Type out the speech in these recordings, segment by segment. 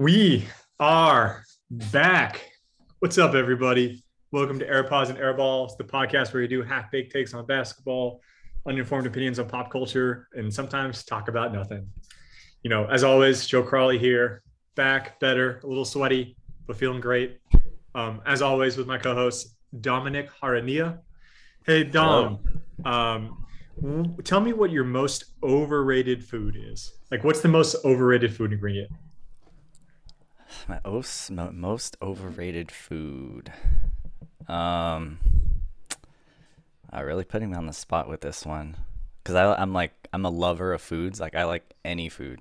We are back. What's up, everybody? Welcome to AirPods and Airballs, the podcast where we do half-baked takes on basketball, uninformed opinions on pop culture, and sometimes talk about nothing. As always, Joe Crawley here, back, better, a little sweaty, but feeling great. As always, with my co-host Dominic Harania. Hey, Hello. Dom. Um, Tell me what your most overrated food is. Like, what's the most overrated food ingredient? Most overrated food. Um, really putting me on the spot with this one, because I'm a lover of foods. Like I like any food.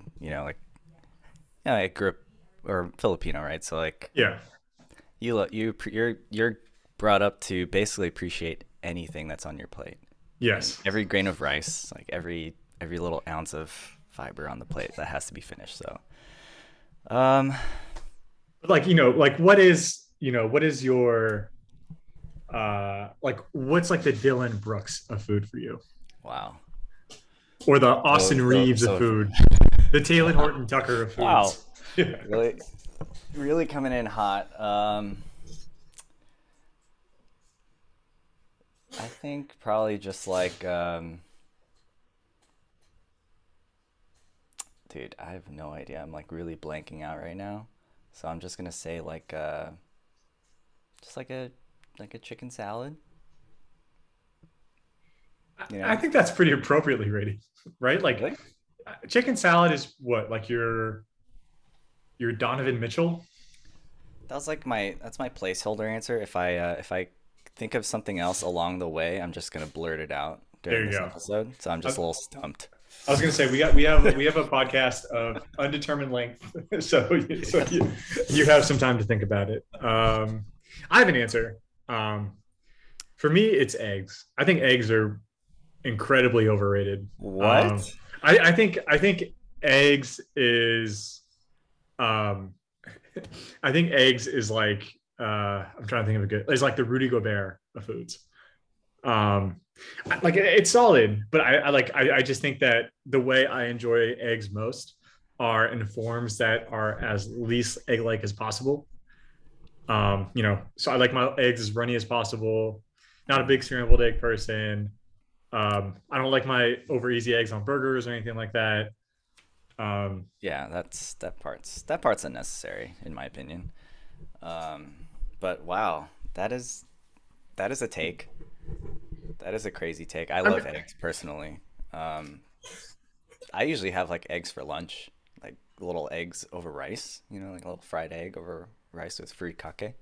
I grew up or Filipino, right? So like Yeah. you're brought up to basically appreciate anything that's on your plate, and Yes. every grain of rice, like every little ounce of fiber on the plate that has to be finished. So, um, Like like what is your like what's like the Dylan Brooks of food for you, wow. or the So Austin so Reeves of so food, the Taylor Horton Tucker of wow. foods? Yeah. Really coming in hot. I think probably just like, dude, I have no idea. I'm like really blanking out right now. So I'm just gonna say like, just like a chicken salad, you I know? think that's pretty appropriately rated, right? Like Really? chicken salad is what, like your Donovan Mitchell? That's my placeholder answer. If I think of something else along the way, I'm just gonna blurt it out There during you this go. episode. So I'm I, just a little stumped. I was gonna say we have a podcast of undetermined length, so you have some time to think about it. I have an answer. Um, For me, it's eggs. I think eggs are incredibly overrated. What? I think eggs is um, I think eggs is like I'm trying to think of a good. It's like the Rudy Gobert of foods. Um, like it's solid, but I just think that the way I enjoy eggs most are in forms that are as least egg-like as possible. So I like my eggs as runny as possible. Not a Mm. big scrambled egg person. I don't like my over easy eggs on burgers or anything like that. Um, Yeah, that part's unnecessary in my opinion. Um, but wow, that is a take. That is a crazy take. I I mean, love eggs personally. Um, I usually have like eggs for lunch, like little eggs over rice. Like a little fried egg over rice with furikake.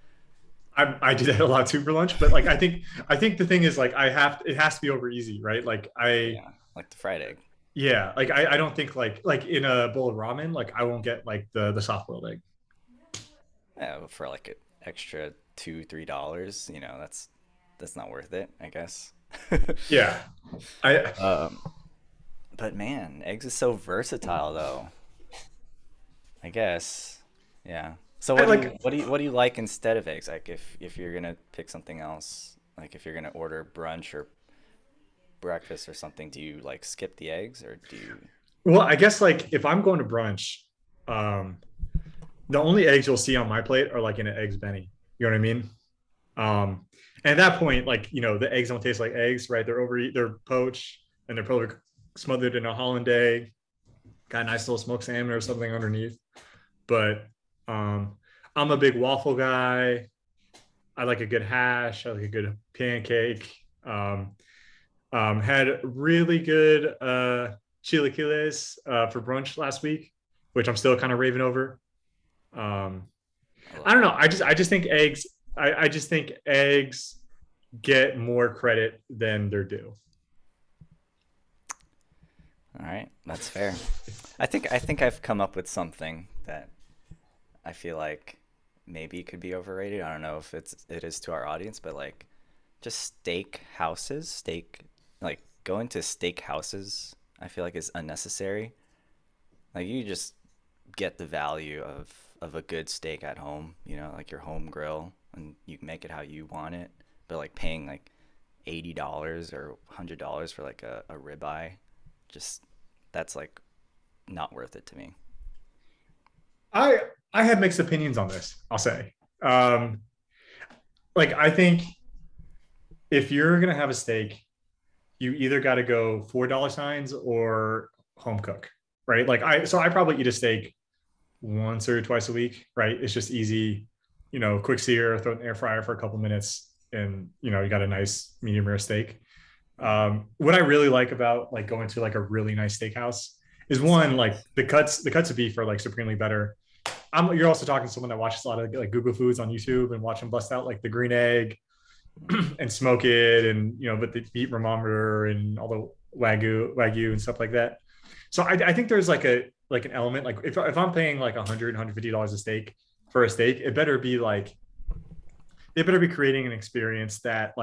I do that a lot too for lunch, but like I think the thing is like it has to be over easy, right? Like Yeah, like the fried egg. yeah, like I don't think like in a bowl of ramen, like I won't get like the soft boiled egg. Yeah, for like an extra $2-3. That's not worth it, I guess. Yeah, I um, but man, eggs is so versatile though. I guess. Yeah. So I what do like you what do you like instead of eggs? Like if you're gonna pick something else, like if you're gonna order brunch or breakfast or something, do you like skip the eggs or do you? well, I guess like if I'm going to brunch, um, the only eggs you'll see on my plate are like in an eggs Benny. You know what I mean? Um, and at that point, like the eggs don't taste like eggs, right? They're poached and they're probably smothered in a hollandaise, got a nice little smoked salmon or something underneath. But um, I'm a big waffle guy. I like a good hash. I like a good pancake. Had really good chilaquiles for brunch last week, which I'm still kind of raving over. Um, I I love don't know. that. I just think eggs get more credit than they're due. All right, that's fair. I think I've come up with something that I feel like maybe could be overrated. I don't know if it is to our audience, but like just like going to steak houses, I feel like is unnecessary. Like you just get the value of a good steak at home, like your home grill, and you can make it how you want it. But like paying like $80 or $100 for like a ribeye, just that's like not worth it to me. I have mixed opinions on this, I'll say. Um, like I think if you're gonna have a steak, you either got to go $4 signs or home cook, right? Like I probably eat a steak once or twice a week, right? It's just easy, quick sear, throw it in the air fryer for a couple minutes, and you got a nice medium rare steak. What I really like about like going to like a really nice steakhouse is one, like the cuts of beef are like supremely better. You're also talking to someone that watches a lot of like Google Foods on YouTube and watch them bust out like the green egg and smoke it, and but the beat thermometer and all the wagyu and stuff like that. So I think there's like an element, like if I'm paying like 150 dollars a steak for a steak, it better be creating an experience that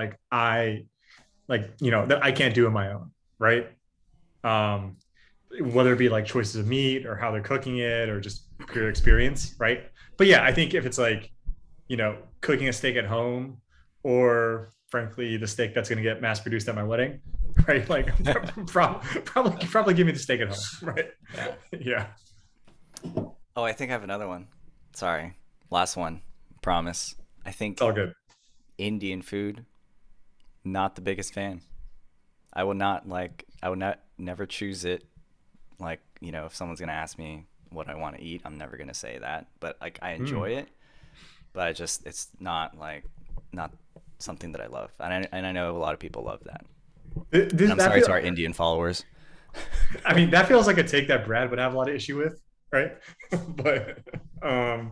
that I can't do on my own, right? um whether it be like choices of meat or how they're cooking it or just pure experience, right? But yeah, I think if it's like cooking a steak at home, or frankly the steak that's going to get mass produced at my wedding, right? Like probably give me the steak at home, right? Yeah. Yeah, Oh, I think I have another one. Sorry. Last one. Promise. I it's think all good. Indian food, not the biggest fan. I would not like, I would not never choose it. Like, if someone's gonna ask me what I want to eat, I'm never gonna say that. But like I enjoy Hmm. it, but it's not like not something that I love. And I know a lot of people love that. And This, I'm that sorry feel, to our Indian followers. I mean, that feels like a take that Brad would have a lot of issue with, right? But um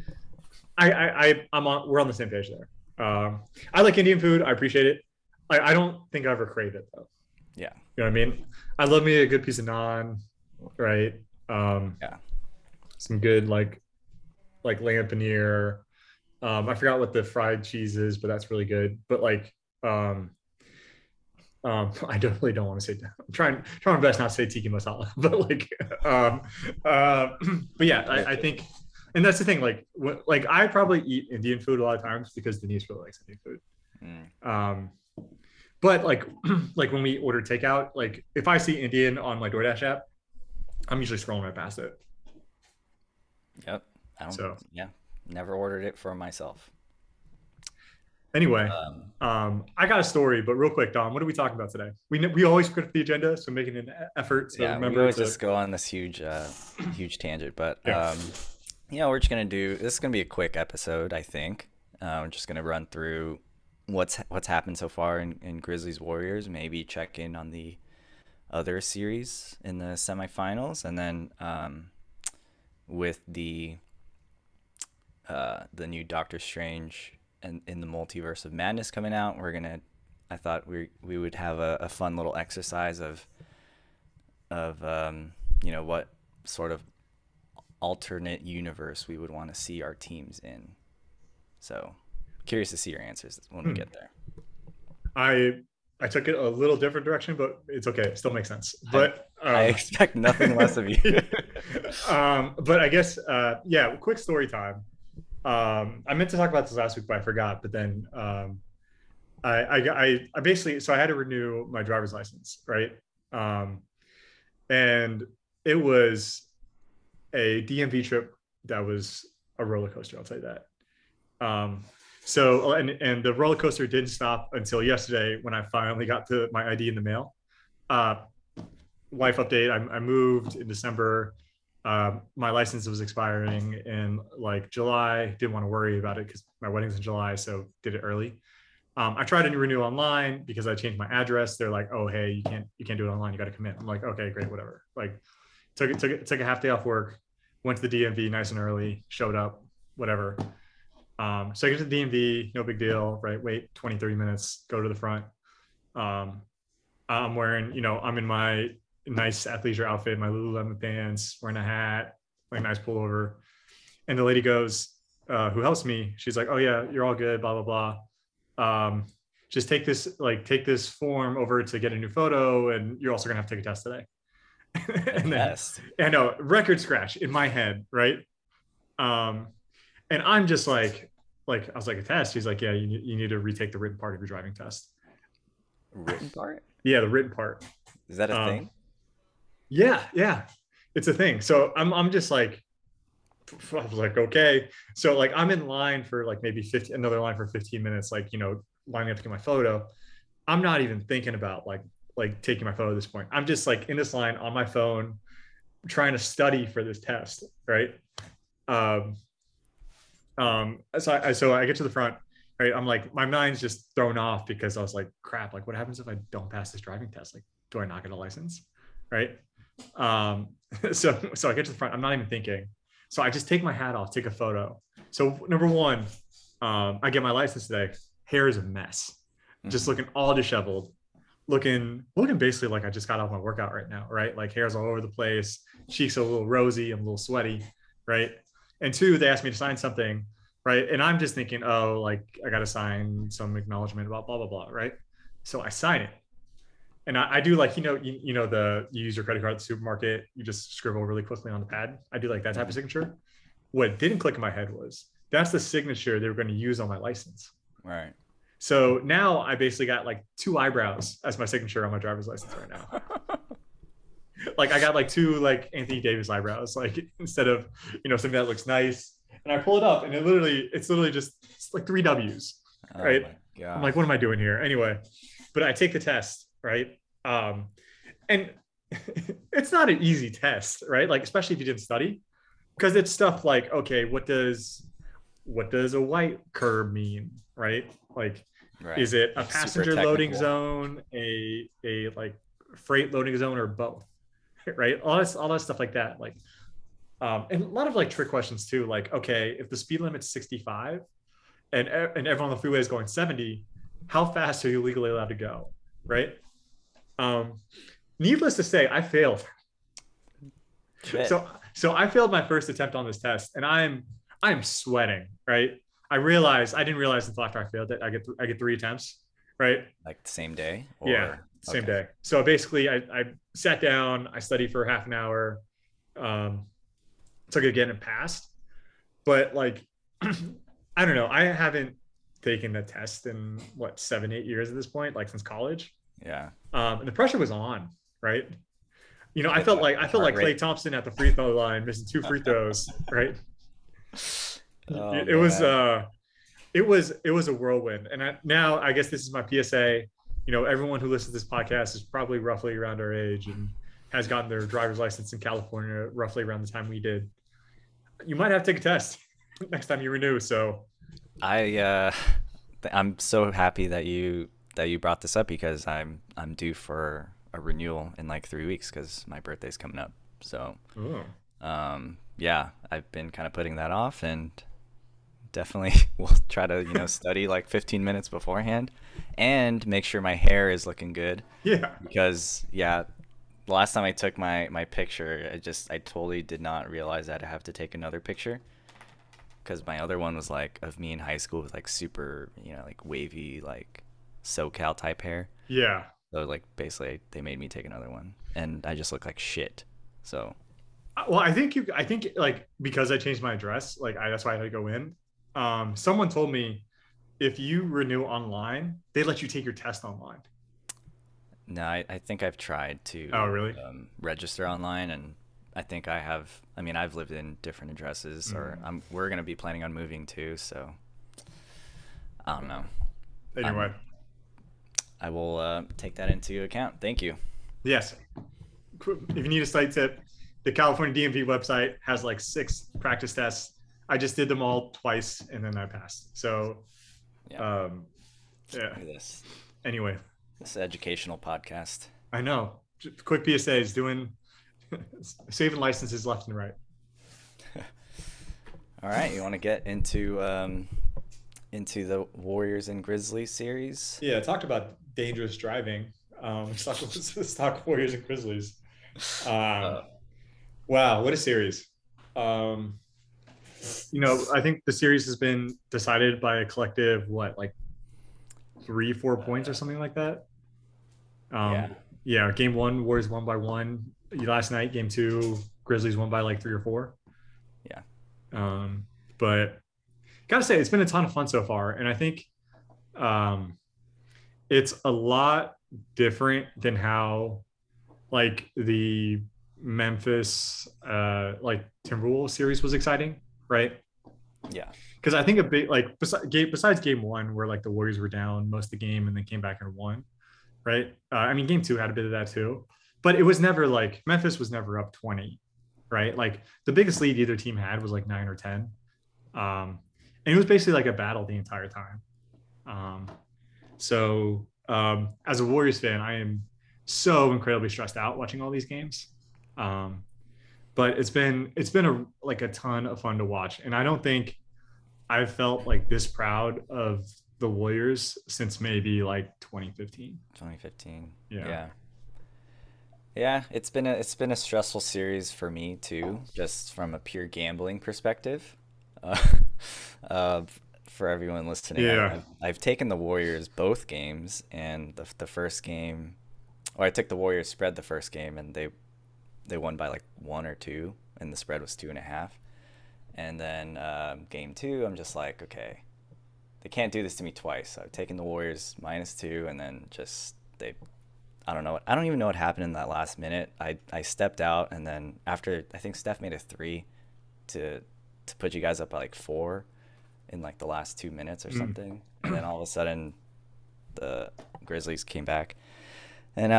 I'm on we're on the same page there. I like Indian food, I appreciate it. I don't think I ever crave it though. Yeah. You know what I mean? I love me a good piece of naan, right? Um, Yeah. some good like lamb paneer. I forgot what the fried cheese is, but that's really good. But like, um, I definitely don't want to say. I'm trying my best not to say tiki masala, but like, um, uh, but yeah, I think, and that's the thing. Like I probably eat Indian food a lot of times because Denise really likes Indian food. Mm. Um, but like, like when we order takeout, like if I see Indian on my DoorDash app, I'm usually scrolling right past it. Yep. I don't. So Yeah. Never ordered it for myself. anyway, Um, I got a story, but real quick, Don, what are we talking about today? We always script the agenda, so making an effort to yeah, we remember always to. just go on this huge tangent, but Yeah. we're just gonna do. This is gonna be a quick episode, I think. We're just gonna run through what's happened so far in Grizzlies Warriors. Maybe check in on the other series in the semifinals, and then with the new Doctor Strange and in the Multiverse of Madness coming out, I thought we would have a fun little exercise of what sort of alternate universe we would want to see our teams in. So curious to see your answers when we Hmm. get there. I I took it a little different direction, but it's okay. It still makes sense. I But I expect nothing less of you. but I guess yeah, quick story time. I meant to talk about this last week, but I forgot. But then I basically, so I had to renew my driver's license, right? Um, and it was a DMV trip that was a roller coaster. I'll tell you that. Um, and the roller coaster didn't stop until yesterday when I finally got my ID in the mail. Uh, Life update: I moved in December. My license was expiring in like July. Didn't want to worry about it because my wedding's in July, so did it early. I tried to renew online because I changed my address. They're like, "Oh, hey, you can't do it online. You got to come in." I'm like, "Okay, great, whatever." Like, took a half day off work, went to the DMV nice and early, showed up, whatever. So I get to the DMV, no big deal, right? Wait 20, 30 minutes, go to the front. Um, I'm wearing, I'm in my nice athleisure outfit, my Lululemon pants, wearing a hat, like nice pullover. And the lady goes, who helps me, she's like, "Oh yeah, you're all good, blah, blah, blah. Just take this form over to get a new photo. And you're also gonna have to take a test today." A And then test. I know, record scratch in my head, right? Um, and I'm just like I was like, "A test?" She's like, "Yeah, you need to retake the written part of your driving test." Written part? Yeah, the written part. Is that a Um, thing? yeah, yeah, it's a thing. So I'm just like, I was like, okay. So like I'm in line for like maybe 50, another line for 15 minutes, like, lining up to get my photo. I'm not even thinking about like taking my photo at this point. I'm just like in this line on my phone, trying to study for this test, right? Um, so I get to the front, right? I'm like, my mind's just thrown off because I was like, crap, like what happens if I don't pass this driving test? Like, do I not get a license? Right. Um, so I get to the front, I'm not even thinking. So I just take my hat off, take a photo. So number one, I get my license today. Hair is a mess, just Mhm. looking all disheveled, looking basically like I just got off my workout right now, right? Like hair's all over the place, cheeks are a little rosy, I'm a little sweaty, right? And two, they asked me to sign something, right? And I'm just thinking, oh, like I got to sign some acknowledgement about blah blah blah, right? So I sign it, and I do like you use your credit card at the supermarket, you just scribble really quickly on the pad. I do like that type of Mhm. signature. What didn't click in my head was that's the signature they were going to use on my license. Right. So now I basically got like two eyebrows as my signature on my driver's license right now. Like I got like two like Anthony Davis eyebrows, like instead of something that looks nice. And I pull it up, and it's literally just it's like three W's, Oh right? my I'm God. like, what am I doing here? Anyway, but I take the test, right? And it's not an easy test, right? Like especially if you didn't study, because it's stuff like, okay, what does a white curb mean, right? Like, Right. is it a Like super passenger loading technical. zone, a like freight loading zone, or both? Right? All that stuff like that. Like, and a lot of like trick questions too. Like, okay, if the speed limit's 65 and everyone on the freeway is going 70, how fast are you legally allowed to go? Right? Um, Needless to say, I failed. Shit. So I failed my first attempt on this test, and I'm sweating. Right? I didn't realize until after I failed it. I get three attempts. Right? Like the same day Yeah, or same okay. day. So basically, I sat down, I studied for half an hour, um, took it again and passed. But like, I don't know. I haven't taken the test in what 7, 8 years at this point, like since college. Yeah. And the pressure was on, right? I Get felt the, like I the felt heart like Klay rate. Thompson at the free throw line, missing two free throws, right? Oh It was man. it was a whirlwind. And now I guess this is my PSA. Everyone who listens to this podcast is probably roughly around our age and has gotten their driver's license in California roughly around the time we did. You might have to take a test next time you renew. So I I'm so happy that you brought this up because I'm due for a renewal in like 3 weeks because my birthday's coming up. So oh. yeah, I've been kind of putting that off and definitely will try to study like 15 minutes beforehand and make sure my hair is looking good Yeah. because yeah, the last time I took my picture, I totally did not realize that I have to take another picture because my other one was like of me in high school with like super like wavy like SoCal type hair. Yeah. So like basically they made me take another one and I just look like shit. So Well, I think like because I changed my address, like that's why I had to go in. Someone told me if you renew online, they let you take your test online. no, I think I've tried Oh, to really? register online, and I think I have. I mean, I've lived in different addresses, or Mm. we're gonna be planning on moving too. So I don't know. Anyway, I'm I will take that into account. Thank you. yes. If you need a site tip, the California DMV website has like 6 practice tests. I just did them all twice and then I passed. So, Yeah. um, yeah. Look at this. Anyway, This is an educational podcast. I know. Just quick PSA is doing saving licenses left and right. All right, you want to get into the Warriors and Grizzlies series? Yeah, I talked about dangerous driving. Let's talk Warriors and Grizzlies. Um, Uh, wow, what a series. Um, I think the series has been decided by a collective, what, like 3, 4 points or something like that. yeah. Yeah, game one, Warriors won by one. Last night, game two, Grizzlies won by like 3 or 4. Yeah. Um, but gotta say, it's been a ton of fun so far. And I think um, it's a lot different than how like the Memphis like Timberwolves series was exciting, right? Yeah. Because I think a big like besides game one where like the Warriors were down most of the game and then came back and won, right? I mean, game two had a bit of that too, but it was never like Memphis was never up 20, right? Like the biggest lead either team had was like 9 or 10. And it was basically like a battle the entire time. Um, so as a Warriors fan, I am so incredibly stressed out watching all these games. Um, but it's been a like a ton of fun to watch, and I don't think I've felt like this proud of the Warriors since maybe like 2015. 2015. Yeah. Yeah. Yeah, it's been a stressful series for me too, just from a pure gambling perspective. Uh, uh, for everyone listening, Yeah. I've taken the Warriors both games, and the first game, or I took the Warriors spread the first game, and they won by like one or two, and the spread was 2.5. And then game two, I'm just like, okay, they can't do this to me twice. So I've taken the Warriors -2, and then just they, I don't know, I don't even know what happened in that last minute. I stepped out, and then after I think Steph made a three to put you guys up by like four in like the last 2 minutes or Mm. something, and then all of a sudden the Grizzlies came back, and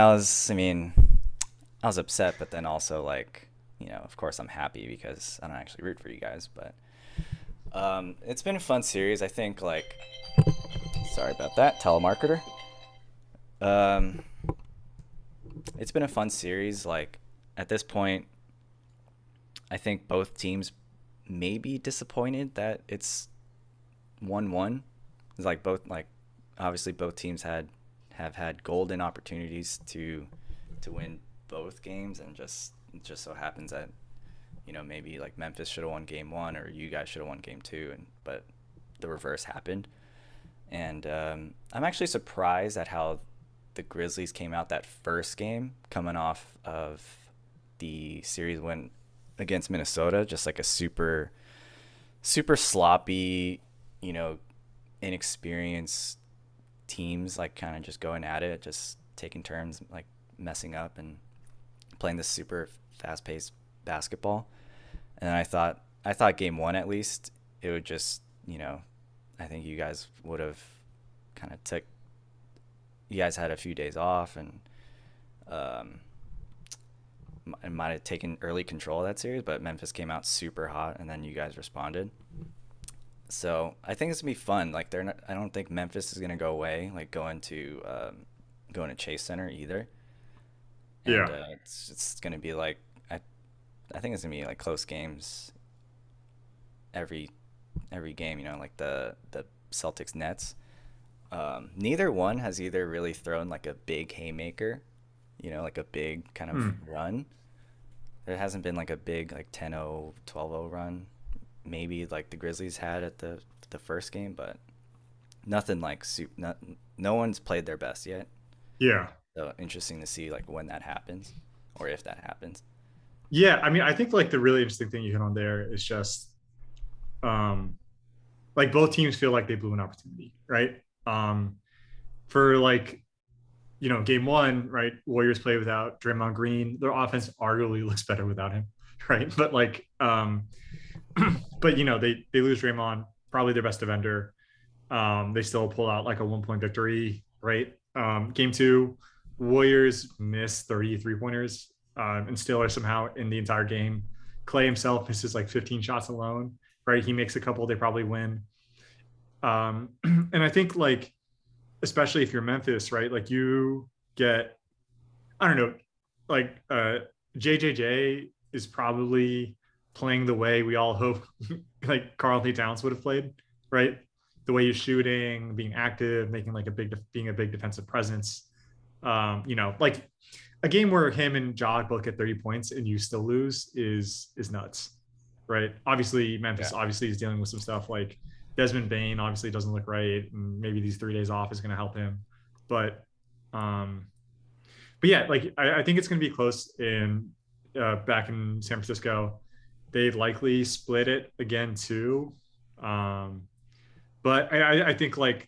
I was upset, but then also like, of course I'm happy because I don't actually root for you guys, but it's been a fun series. I think like, sorry about that, telemarketer. Um, it's been a fun series. Like at this point, I think both teams may be disappointed that it's 1-1. It's like both like obviously both teams have had golden opportunities to win both games, and just it just so happens that maybe like Memphis should have won game one, or you guys should have won game two, and but the reverse happened. And I'm actually surprised at how the Grizzlies came out that first game, coming off of the series win against Minnesota, just like a super super sloppy, you know, inexperienced teams, like kind of just going at it, just taking turns, like messing up and playing this super fast paced basketball. And I thought game one at least it would just, I think you guys would have kind of took you guys had a few days off, um, and might have taken early control of that series, but Memphis came out super hot, and then you guys responded. So I think it's gonna be fun. Like they're not, I don't think Memphis is gonna go away. Like going to Chase Center either, and Yeah. it's gonna be like I think it's gonna be like close games every every game. Like the Celtics Nets. Neither one has either really thrown like a big haymaker, like a big kind of Hmm. run. There hasn't been like a big like 10-0, 12-0 run. Maybe like the Grizzlies had at the first game, but nothing like no one's played their best yet. Yeah. So interesting to see like when that happens or if that happens. Yeah. I mean, I think like the really interesting thing you hit on there is just um like both teams feel like they blew an opportunity, right? For like, game one, right? Warriors play without Draymond Green. Their offense arguably looks better without him, right? But like, but they lose Draymond, probably their best defender. They still pull out like a 1 point victory, right? Game two, Warriors miss 33 pointers, and still are somehow in the entire game. Clay himself misses like 15 shots alone, right? He makes a couple, they probably win. And I think like, especially if you're Memphis, right? Like you get, I don't know, like JJJ is probably playing the way we all hope like Carl Anthony Towns would have played, right? The way he's shooting, being active, making like being a big defensive presence. Like a game where him and Jog both get 30 points and you still lose is nuts, right? Obviously, Memphis Yeah. obviously is dealing with some stuff like Desmond Bain obviously doesn't look right, and maybe these 3 days off is going to help him. But um, but yeah, like I think it's going to be close in back in San Francisco. They likely split it again too. Um, but I think like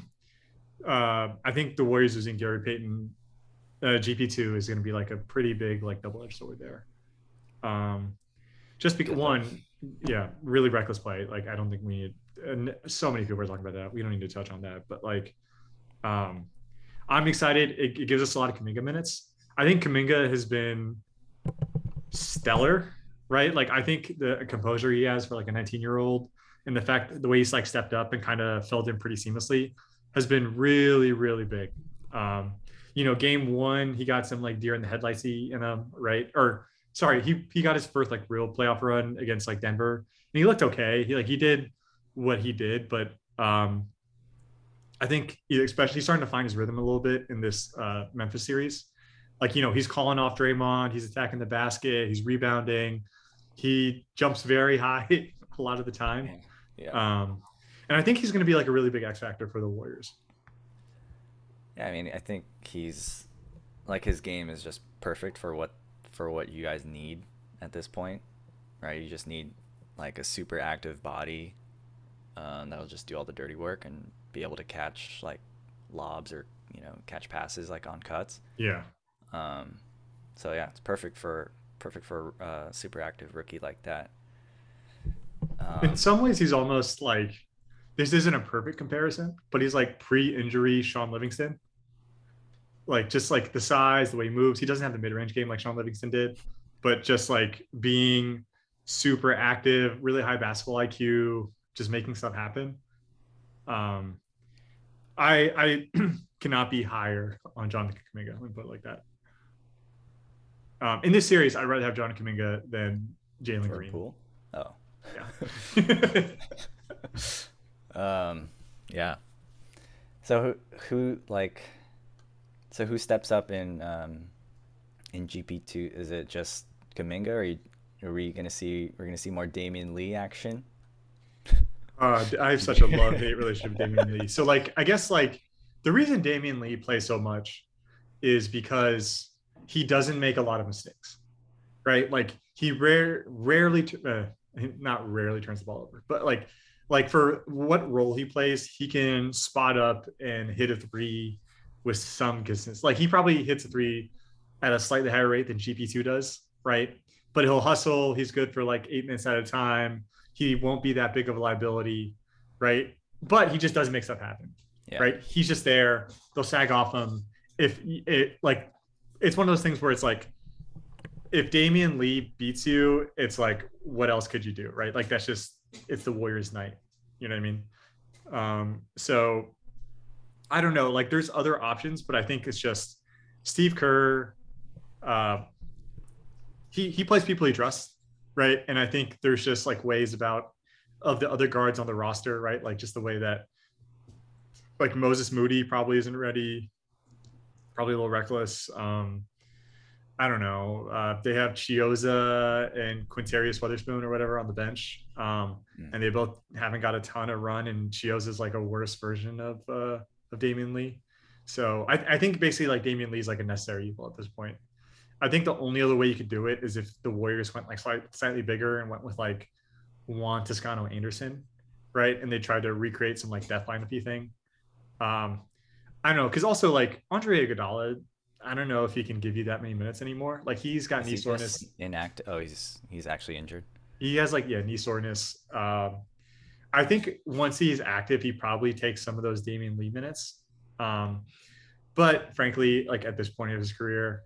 I think the Warriors using Gary Payton GP2 is going to be like a pretty big like double edged sword there. Um, just because Good though. one, yeah, really reckless play. Like I don't think we need. And so many people are talking about that. We don't need to touch on that. But like, um, I'm excited. It gives us a lot of Kaminga minutes. I think Kaminga has been stellar, right? Like I think the composure he has for like a 19-year-old and the fact the way he's like stepped up and kind of filled in pretty seamlessly has been really, really big. Um, game one, he got some like deer in the headlights in him, right? Or sorry, he got his first like real playoff run against like Denver. And he looked okay. He did what he did, but I think especially he's starting to find his rhythm a little bit in this Memphis series. Like, he's calling off Draymond, he's attacking the basket, he's rebounding, he jumps very high a lot of the time. Yeah. Yeah. Um, and I think he's going to be like a really big X factor for the Warriors. Yeah, I mean, I think he's like his game is just perfect for what you guys need at this point, right? You just need like a super active body that'll just do all the dirty work and be able to catch like lobs or catch passes like on cuts. Yeah. Um, so yeah, it's perfect for a super active rookie like that. In Um, some ways, he's almost like this isn't a perfect comparison, but he's like pre-injury Sean Livingston. Like just like the size, the way he moves. He doesn't have the mid-range game like Sean Livingston did, but just like being super active, really high basketball IQ, just making stuff happen. Um, I cannot be higher on Jonathan Kaminga. Let me put it like that. In this series, I'd rather have Jonathan Kaminga than Jalen Jordan Green. Poole. Oh. Yeah. um, yeah. So who steps up in GP2? Is it just Kaminga, or are we're gonna see more Damian Lee action? I have such a love hate relationship with Damian Lee. So like, I guess like the reason Damian Lee plays so much is because he doesn't make a lot of mistakes, right? Like he rarely, not rarely turns the ball over, but like for what role he plays, he can spot up and hit a three with some distance. Like he probably hits a three at a slightly higher rate than GP2 does, right? But he'll hustle. He's good for like 8 minutes at a time. He won't be that big of a liability, right? But he just doesn't make stuff happen, Yeah. right? He's just there. They'll sag off him. If it like, it's one of those things where it's like, if Damian Lee beats you, it's like, what else could you do, right? Like that's just it's the Warriors' night. You know what I mean? So I don't know. Like there's other options, but I think it's just Steve Kerr. Uh, he plays people he trusts, right? And I think there's just like ways about of the other guards on the roster, right? Like just the way that like Moses Moody probably isn't ready, probably a little reckless. I don't know. They have Chioza and Quintarius Weatherspoon or whatever on the bench, Mm. and they both haven't got a ton of run. And Chioza is like a worse version of Damian Lee. So I think basically like Damian Lee is like a necessary evil at this point. I think the only other way you could do it is if the Warriors went like slightly bigger and went with like Juan Toscano Anderson, right? And they tried to recreate some like death lineup thing. Um, I don't know, because also like Andre Iguodala, I don't know if he can give you that many minutes anymore. Like he's got Is knee he just soreness. inactive? Oh, he's actually injured. He has like knee soreness. I think once he's active, he probably takes some of those Damian Lee minutes. Um, but frankly, like at this point of his career,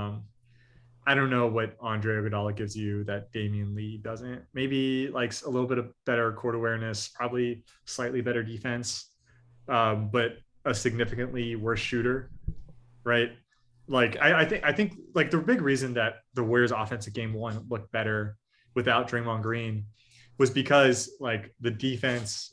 I don't know what Andre Iguodala gives you that Damian Lee doesn't. Maybe like a little bit of better court awareness, probably slightly better defense, but a significantly worse shooter, right? Like Yeah. I think like the big reason that the Warriors offense at game one looked better without Draymond Green was because like the defense,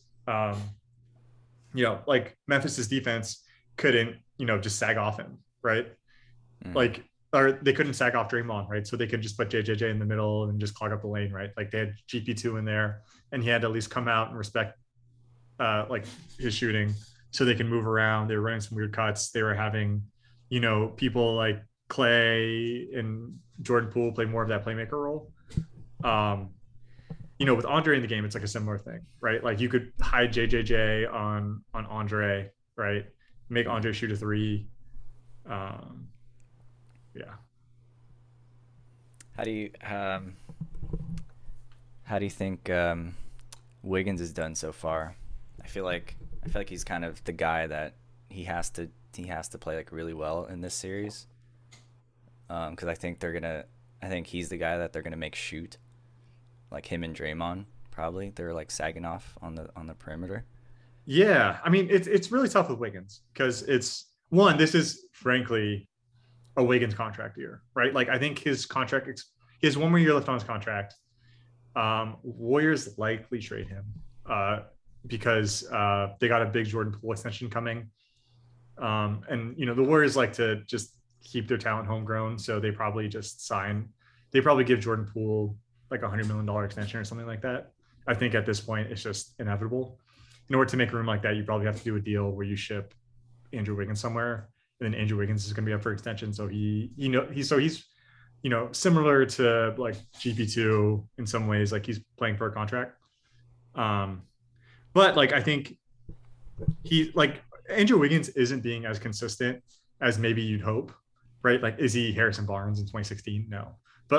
like Memphis's defense couldn't, just sag off him, right? Mm. Like, or they couldn't sag off Draymond, right? So they could just put JJJ in the middle and just clog up the lane, right? Like they had GP2 in there, and he had to at least come out and respect like his shooting, so they can move around. They were running some weird cuts. They were having, people like Clay and Jordan Poole play more of that playmaker role. Um, with Andre in the game, it's like a similar thing, right? Like you could hide JJJ on Andre, right? Make Mm. Andre shoot a three. Um, yeah. How do you how do you think Wiggins has done so far? I feel like he's kind of the guy that he has to play like really well in this series. Because I think he's the guy that they're gonna make shoot like him and Draymond probably. They're like sagging off on the perimeter. Yeah, I mean it's really tough with Wiggins because it's one. This is frankly a Wiggins contract year, right? Like I think his contract, he has one more year left on his contract. Warriors likely trade him because they got a big Jordan Poole extension coming. And the Warriors like to just keep their talent homegrown, so they probably just sign. They probably give Jordan Poole like $100 million extension or something like that. I think at this point it's just inevitable. In order to make room like that, you probably have to do a deal where you ship Andrew Wiggins somewhere, and then Andrew Wiggins is going to be up for extension. So he's similar to like GP2 in some ways, like he's playing for a contract. Um, but like I think he like Andrew Wiggins isn't being as consistent as maybe you'd hope, right? Like, is he Harrison Barnes in 2016? No, but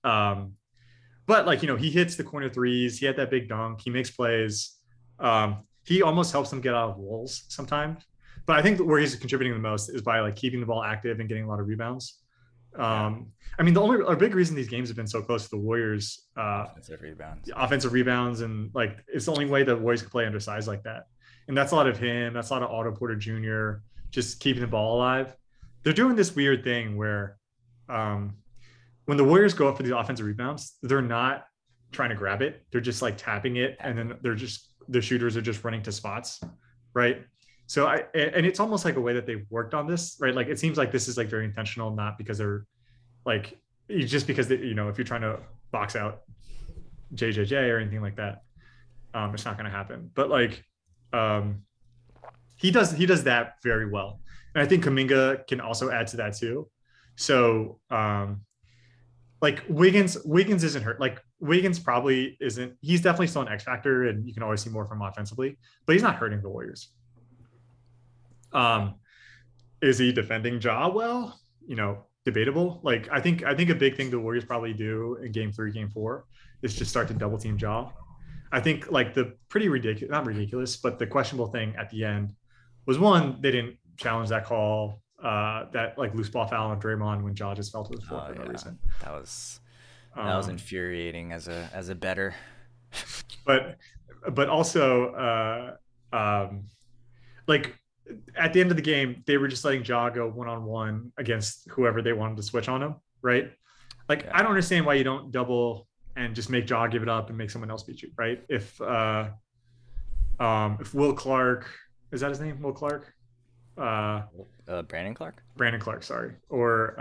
he hits the corner threes. He had that big dunk. He makes plays. He almost helps them get out of walls sometimes. But I think where he's contributing the most is by like keeping the ball active and getting a lot of rebounds. Yeah, I mean, a big reason these games have been so close to the Warriors, offensive rebounds. offensive rebounds, and like it's the only way the Warriors can play undersized like that. And that's a lot of him. That's a lot of Otto Porter Jr. just keeping the ball alive. They're doing this weird thing where um, when the Warriors go up for these offensive rebounds, they're not trying to grab it. They're just like tapping it, and then the shooters are just running to spots, right? So and it's almost like a way that they've worked on this, right? Like it seems like this is like very intentional, not because they're like just because if you're trying to box out JJJ or anything like that, it's not going to happen. But like um, he does that very well, and I think Kaminga can also add to that too. So like Wiggins isn't hurt. Like Wiggins probably isn't. He's definitely still an X factor, and you can always see more from him offensively, but he's not hurting the Warriors. Um, is he defending Ja well? Debatable. Like I think a big thing the Warriors probably do in game 3, game 4 is just start to double team Ja. I think like the pretty ridiculous, not ridiculous, but the questionable thing at the end was one, they didn't challenge that call, that like loose ball foul on Draymond when Ja just fell to the floor Oh for no yeah, reason. that was that was Um, infuriating as a better. but also like at the end of the game, they were just letting Ja go 1-on-1 against whoever they wanted to switch on him, right? Like I Yeah, don't understand why you don't double and just make Ja give it up and make someone else beat you, right? If Will Clark, is that his name? Will Clark? Uh Brandon Clark. Brandon Clark, sorry. Or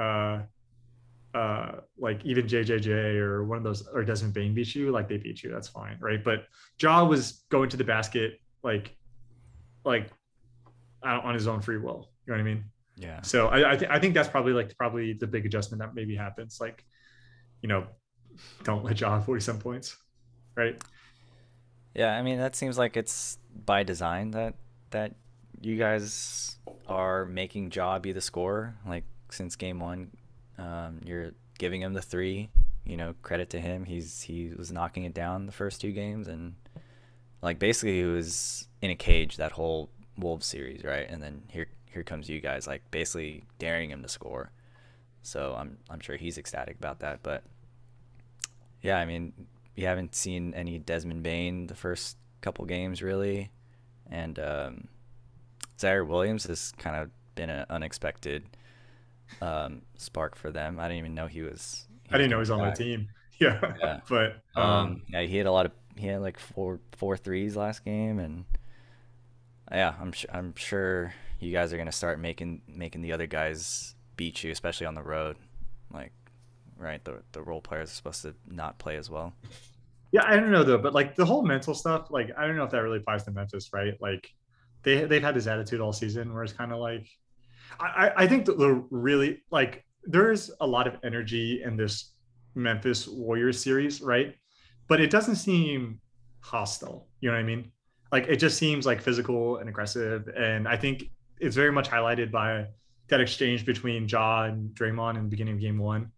like even JJJ or one of those, or Desmond Bain beat you, like they beat you, that's fine, right? But Ja was going to the basket like on his own free will. You know what I mean? Yeah, So I think that's probably the big adjustment that maybe happens. Like, you know, don't let Ja have 47 points, right? yeah. I mean, that seems like it's by design that you guys are making Ja be the scorer. Like since game one, you're giving him the three. You know, credit to him. He was knocking it down the first two games, and like basically he was in a cage that whole Wolves series, right? And then here comes you guys, like basically daring him to score. So I'm sure he's ecstatic about that. But yeah, I mean, we haven't seen any Desmond Bain the first couple games really, and Zaire Williams has kind of been an unexpected spark for them. I didn't even know he I was didn't know he gonna was be on the back. team. Yeah, Yeah. but Yeah, he had like four threes last game, and yeah, I'm sure you guys are gonna start making the other guys beat you, especially on the road. Like, right, the role players are supposed to not play as well. yeah, I don't know though. But like the whole mental stuff, like I don't know if that really applies to Memphis, right? Like they've had this attitude all season where it's kind of like I think that the really like there's a lot of energy in this Memphis Warriors series, right? But it doesn't seem hostile. You know what I mean? Like it just seems like physical and aggressive, and I think it's very much highlighted by that exchange between Ja and Draymond in the beginning of Game 1.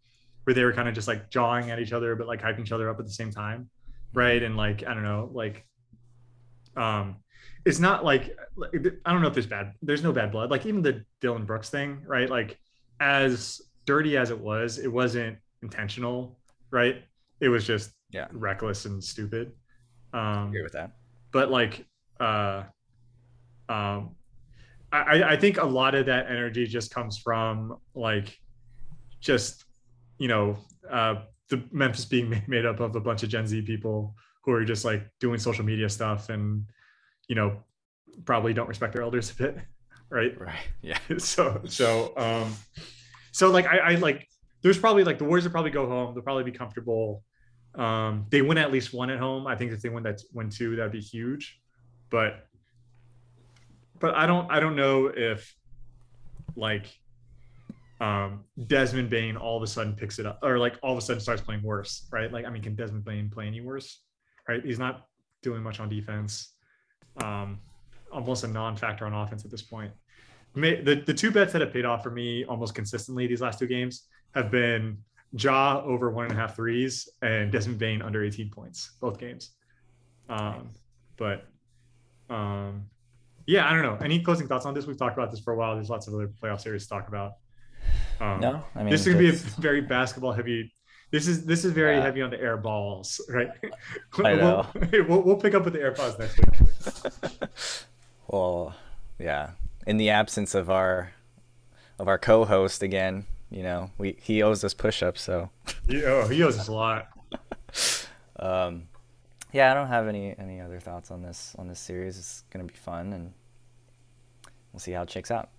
where they were kind of just like jawing at each other, but like hyping each other up at the same time, Mhm. right? And like I don't know, like um, it's not like I don't know if there's no bad blood. Like even the Dylan Brooks thing, right? Like as dirty as it wasn't intentional, right? It was just Yeah, reckless and stupid. I agree Um, with that. but like uh um I think a lot of that energy just comes from like just you know the Memphis being made up of a bunch of Gen Z people who are just like doing social media stuff and you know probably don't respect their elders a bit, right? Right. Yeah. So like I like there's probably like the Warriors will probably go home. They'll probably be comfortable. They win at least one at home. I think if they win two, that'd be huge. But I don't know if like Desmond Bain all of a sudden picks it up or like all of a sudden starts playing worse, right? Like I mean, can Desmond Bain play any worse? Right? He's not doing much on defense. Um, almost a non-factor on offense at this point. The two bets that have paid off for me almost consistently these last two games have been Ja over 1.5 threes and Desmond Bain under 18 points, both games. Um, Nice. but um, yeah, I don't know. Any closing thoughts on this? We've talked about this for a while. There's lots of other playoff series to talk about. Um, No, I this is mean going to be a just very basketball heavy. This is very yeah, heavy on the air balls, right? I know. We'll pick up with the AirPods next week. Well, yeah. In the absence of our co-host again, we he owes us push-ups, so He owes us a lot. um, yeah, I don't have any other thoughts on this series. It's gonna be fun, and we'll see how it shakes out.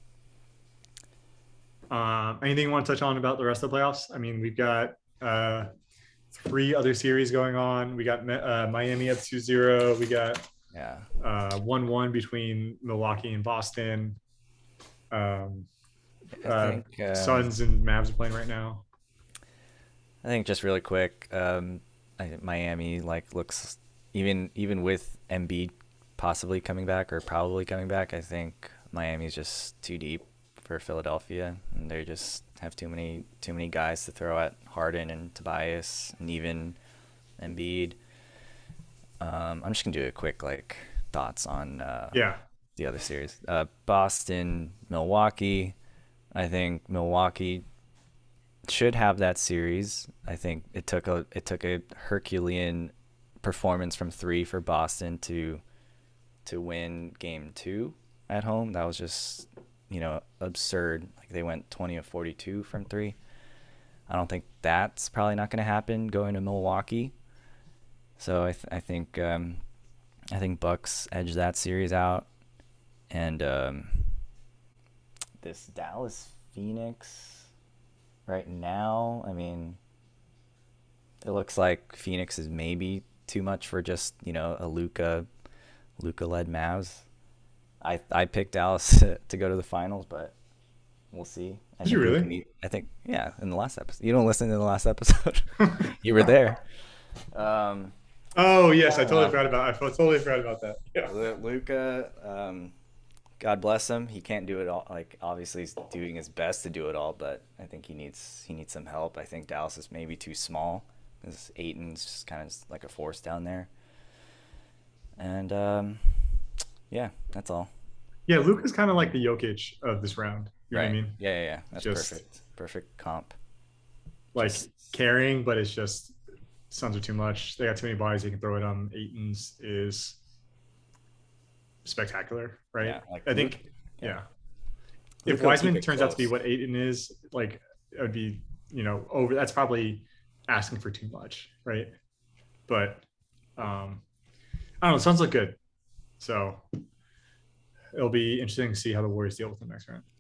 Anything you want to touch on about the rest of the playoffs? I mean, we've got three other series going on. We got Miami up 2-0. We got Yeah, 1-1 between Milwaukee and Boston. Um, I think Suns and Mavs are playing right now. just really quick, I think Miami like looks even with Embiid possibly coming back or probably coming back. I think Miami's just too deep for Philadelphia, and they just have too many guys to throw at Harden and Tobias and even Embiid. I'm just gonna do a quick like thoughts on Yeah, the other series. Boston, Milwaukee. I think Milwaukee should have that series. I think it took a Herculean performance from three for Boston to win game two at home. That was just absurd. Like they went 20 of 42 from three. I don't think that's probably not going to happen going to Milwaukee. So I think Bucks edge that series out, and this Dallas Phoenix right now. I mean, it looks like Phoenix is maybe too much for just a Luka led Mavs. I picked Dallas to go to the finals, but we'll see. I did you think Luka really? need. I think yeah. In the last episode, you don't listen to the last episode. You were there. Um, Oh yes, yeah, no. I totally forgot about that. Yeah. Luca, God bless him. He can't do it all. Like obviously, he's doing his best to do it all, but I think he needs some help. I think Dallas is maybe too small. Because Aiton's just kind of like a force down there. And yeah, that's all. Yeah, Luke is kind of like the Jokic of this round. You know what I Right. mean? Yeah, yeah, yeah. That's Just perfect. Perfect comp. like Just carrying, but it's just Suns are too much. They got too many bodies they can throw it on. Aiton's is spectacular, right? yeah, like I Luke. think, Yeah, yeah. If Luca will keep Wiseman it turns out to be close. what Aiton is, like it would be, over. That's probably asking for too much, right? But I don't know. Suns look good, so it'll be interesting to see how the Warriors deal with the next round.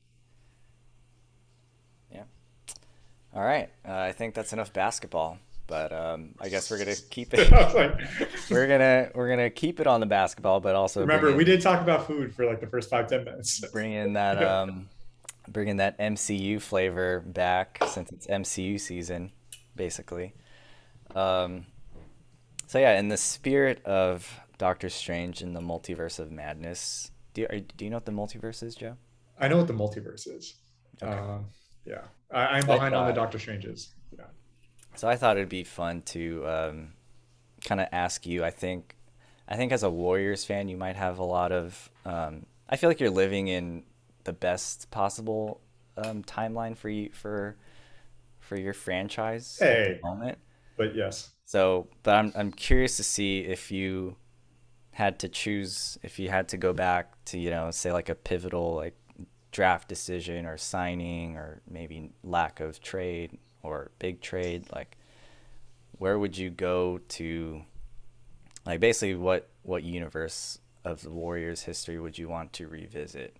Yeah. All right. I think that's enough basketball. But I guess we're gonna keep it. Like, We're gonna keep it on the basketball, but also remember, we did talk about food for like the first 5-10 minutes. bring in that Yeah. bringing that MCU flavor back since it's MCU season, basically. Um, so yeah, in the spirit of Doctor Strange and the Multiverse of Madness, do you know what the multiverse is, Joe? I know what the multiverse is. Okay. Um, yeah, I'm I behind on the thought Doctor Stranges. Yeah. So I thought it'd be fun to kind of ask you. I think as a Warriors fan, you might have a lot of. I feel like you're living in the best possible timeline for you for your franchise at the Hey, moment. but yes. So, but I'm curious to see if you had to choose, if you had to go back to, say like a pivotal like draft decision or signing or maybe lack of trade or big trade, like where would you go to, like basically what universe of the Warriors history would you want to revisit?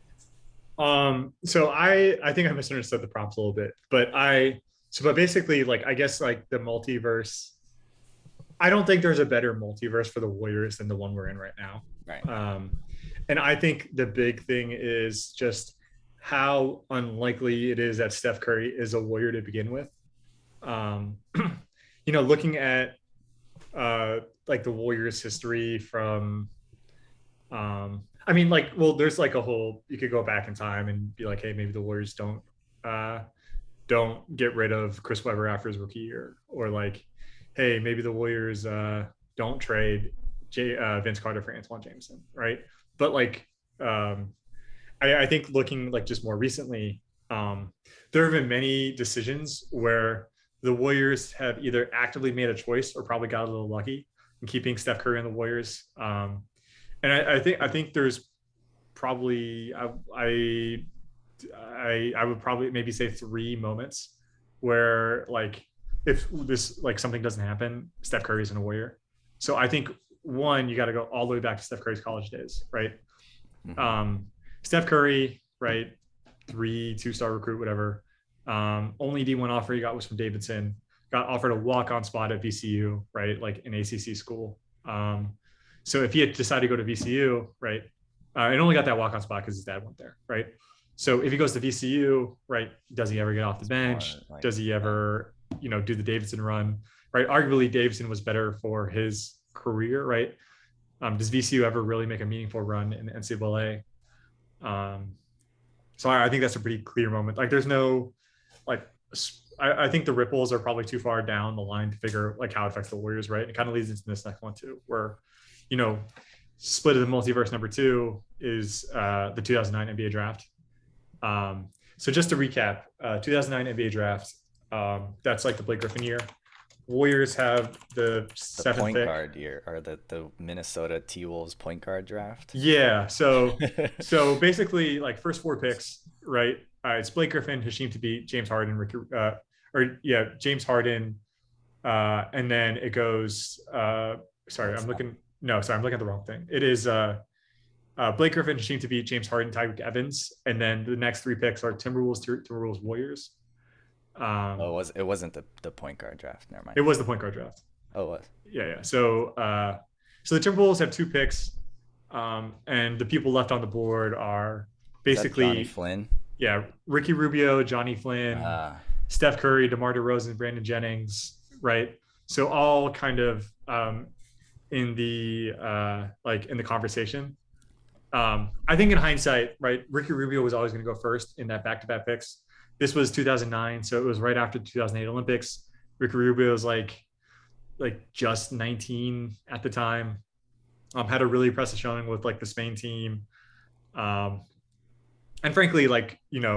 So I think I misunderstood the prompts a little bit, but basically like I guess like the multiverse. I don't think there's a better multiverse for the Warriors than the one we're in right now. Right. And I think the big thing is just how unlikely it is that Steph Curry is a Warrior to begin with. Um, looking at like the Warriors history from I mean, like, well, there's like a whole you could go back in time and be like, hey, maybe the Warriors uh don't get rid of Chris Webber after his rookie year, or like, hey, maybe the Warriors don't trade Vince Carter for Antoine Jameson, right? But like, um, I think looking like just more recently, there have been many decisions where the Warriors have either actively made a choice or probably got a little lucky in keeping Steph Curry in the Warriors. And I think there's probably I would probably maybe say three moments where like if this like something doesn't happen, Steph Curry's in a Warrior. So I think one, you got to go all the way back to Steph Curry's college days, right? Hmm. Um, Steph Curry, right? Two-star recruit, whatever. Only D1 offer he got was from Davidson. Got offered a walk-on spot at VCU, right? Like an ACC school. So if he had decided to go to VCU, right, and only got that walk-on spot because his dad went there, right? So if he goes to VCU, right, does he ever get off the It's bench? more like, Does he yeah. ever, do the Davidson run, right? Arguably, Davidson was better for his career, right? Does VCU ever really make a meaningful run in the NCAA? So I think that's a pretty clear moment. Like, there's no like. I think the ripples are probably too far down the line to figure like how it affects the Warriors, right? It kind of leads into this next one too, where you know, split of the multiverse number two is the 2009 NBA draft. So just to recap, 2009 NBA draft, that's like the Blake Griffin year. Warriors have the The seventh point pick. guard year or the Minnesota T-Wolves point guard draft. Yeah. So basically, like first four picks, right? It's Blake Griffin, Hasheem Thabeet, James Harden, James Harden, and then it goes. Sorry, That's I'm not looking. No, sorry, I'm looking at the wrong thing. It is Blake Griffin, Hasheem Thabeet, James Harden, Tyreek Evans, and then the next three picks are Timberwolves, Warriors. oh, Um, it wasn't the point guard draft. Never mind. it was the point guard draft. Oh, it was. Yeah. So the Timberwolves have two picks, and the people left on the board are Was that Johnny basically Flynn? Ricky Rubio, Johnny Flynn, Uh, Steph Curry, DeMar DeRozan, Brandon Jennings, right? So all kind of in the like in the conversation. I think in hindsight, right, Ricky Rubio was always going to go first in that back-to-back picks. This was 2009, so it was right after the 2008 Olympics. Ricky Rubio was like just 19 at the time. Had a really impressive showing with like the Spain team, um, and frankly, like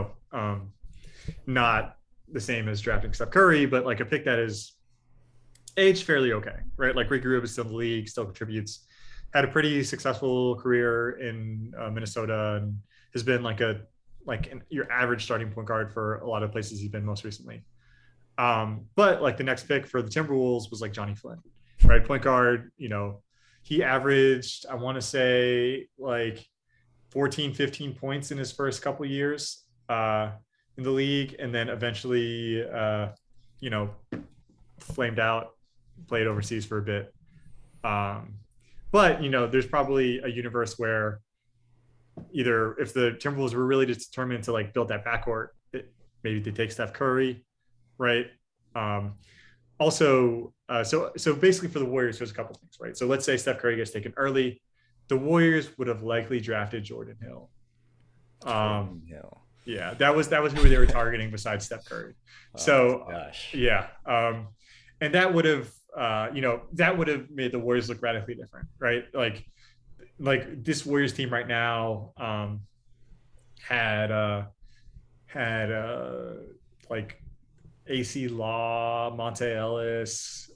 not the same as drafting Steph Curry, but like a pick that is aged fairly okay, right? Like Ricky Rubio is still in the league, still contributes. Had a pretty successful career in Minnesota, and has been your average starting point guard for a lot of places he's been most recently. But like the next pick for the Timberwolves was like Johnny Flynn, right? Point guard, he averaged, I want to say like 14, 15 points in his first couple of years in the league. And then eventually, you know, flamed out, played overseas for a bit. Um, but, there's probably a universe where either if the Timberwolves were really just determined to like build that backcourt, maybe they take Steph Curry, right? Um, also, so basically for the Warriors, there's a couple things, right? So let's say Steph Curry gets taken early, the Warriors would have likely drafted Jordan Hill. Um, Jordan Hill. Yeah, that was who they were targeting besides Steph Curry. Oh So gosh. yeah, and that would have that would have made the Warriors look radically different, right? Like this Warriors team right now had had like AC Law, Monte Ellis,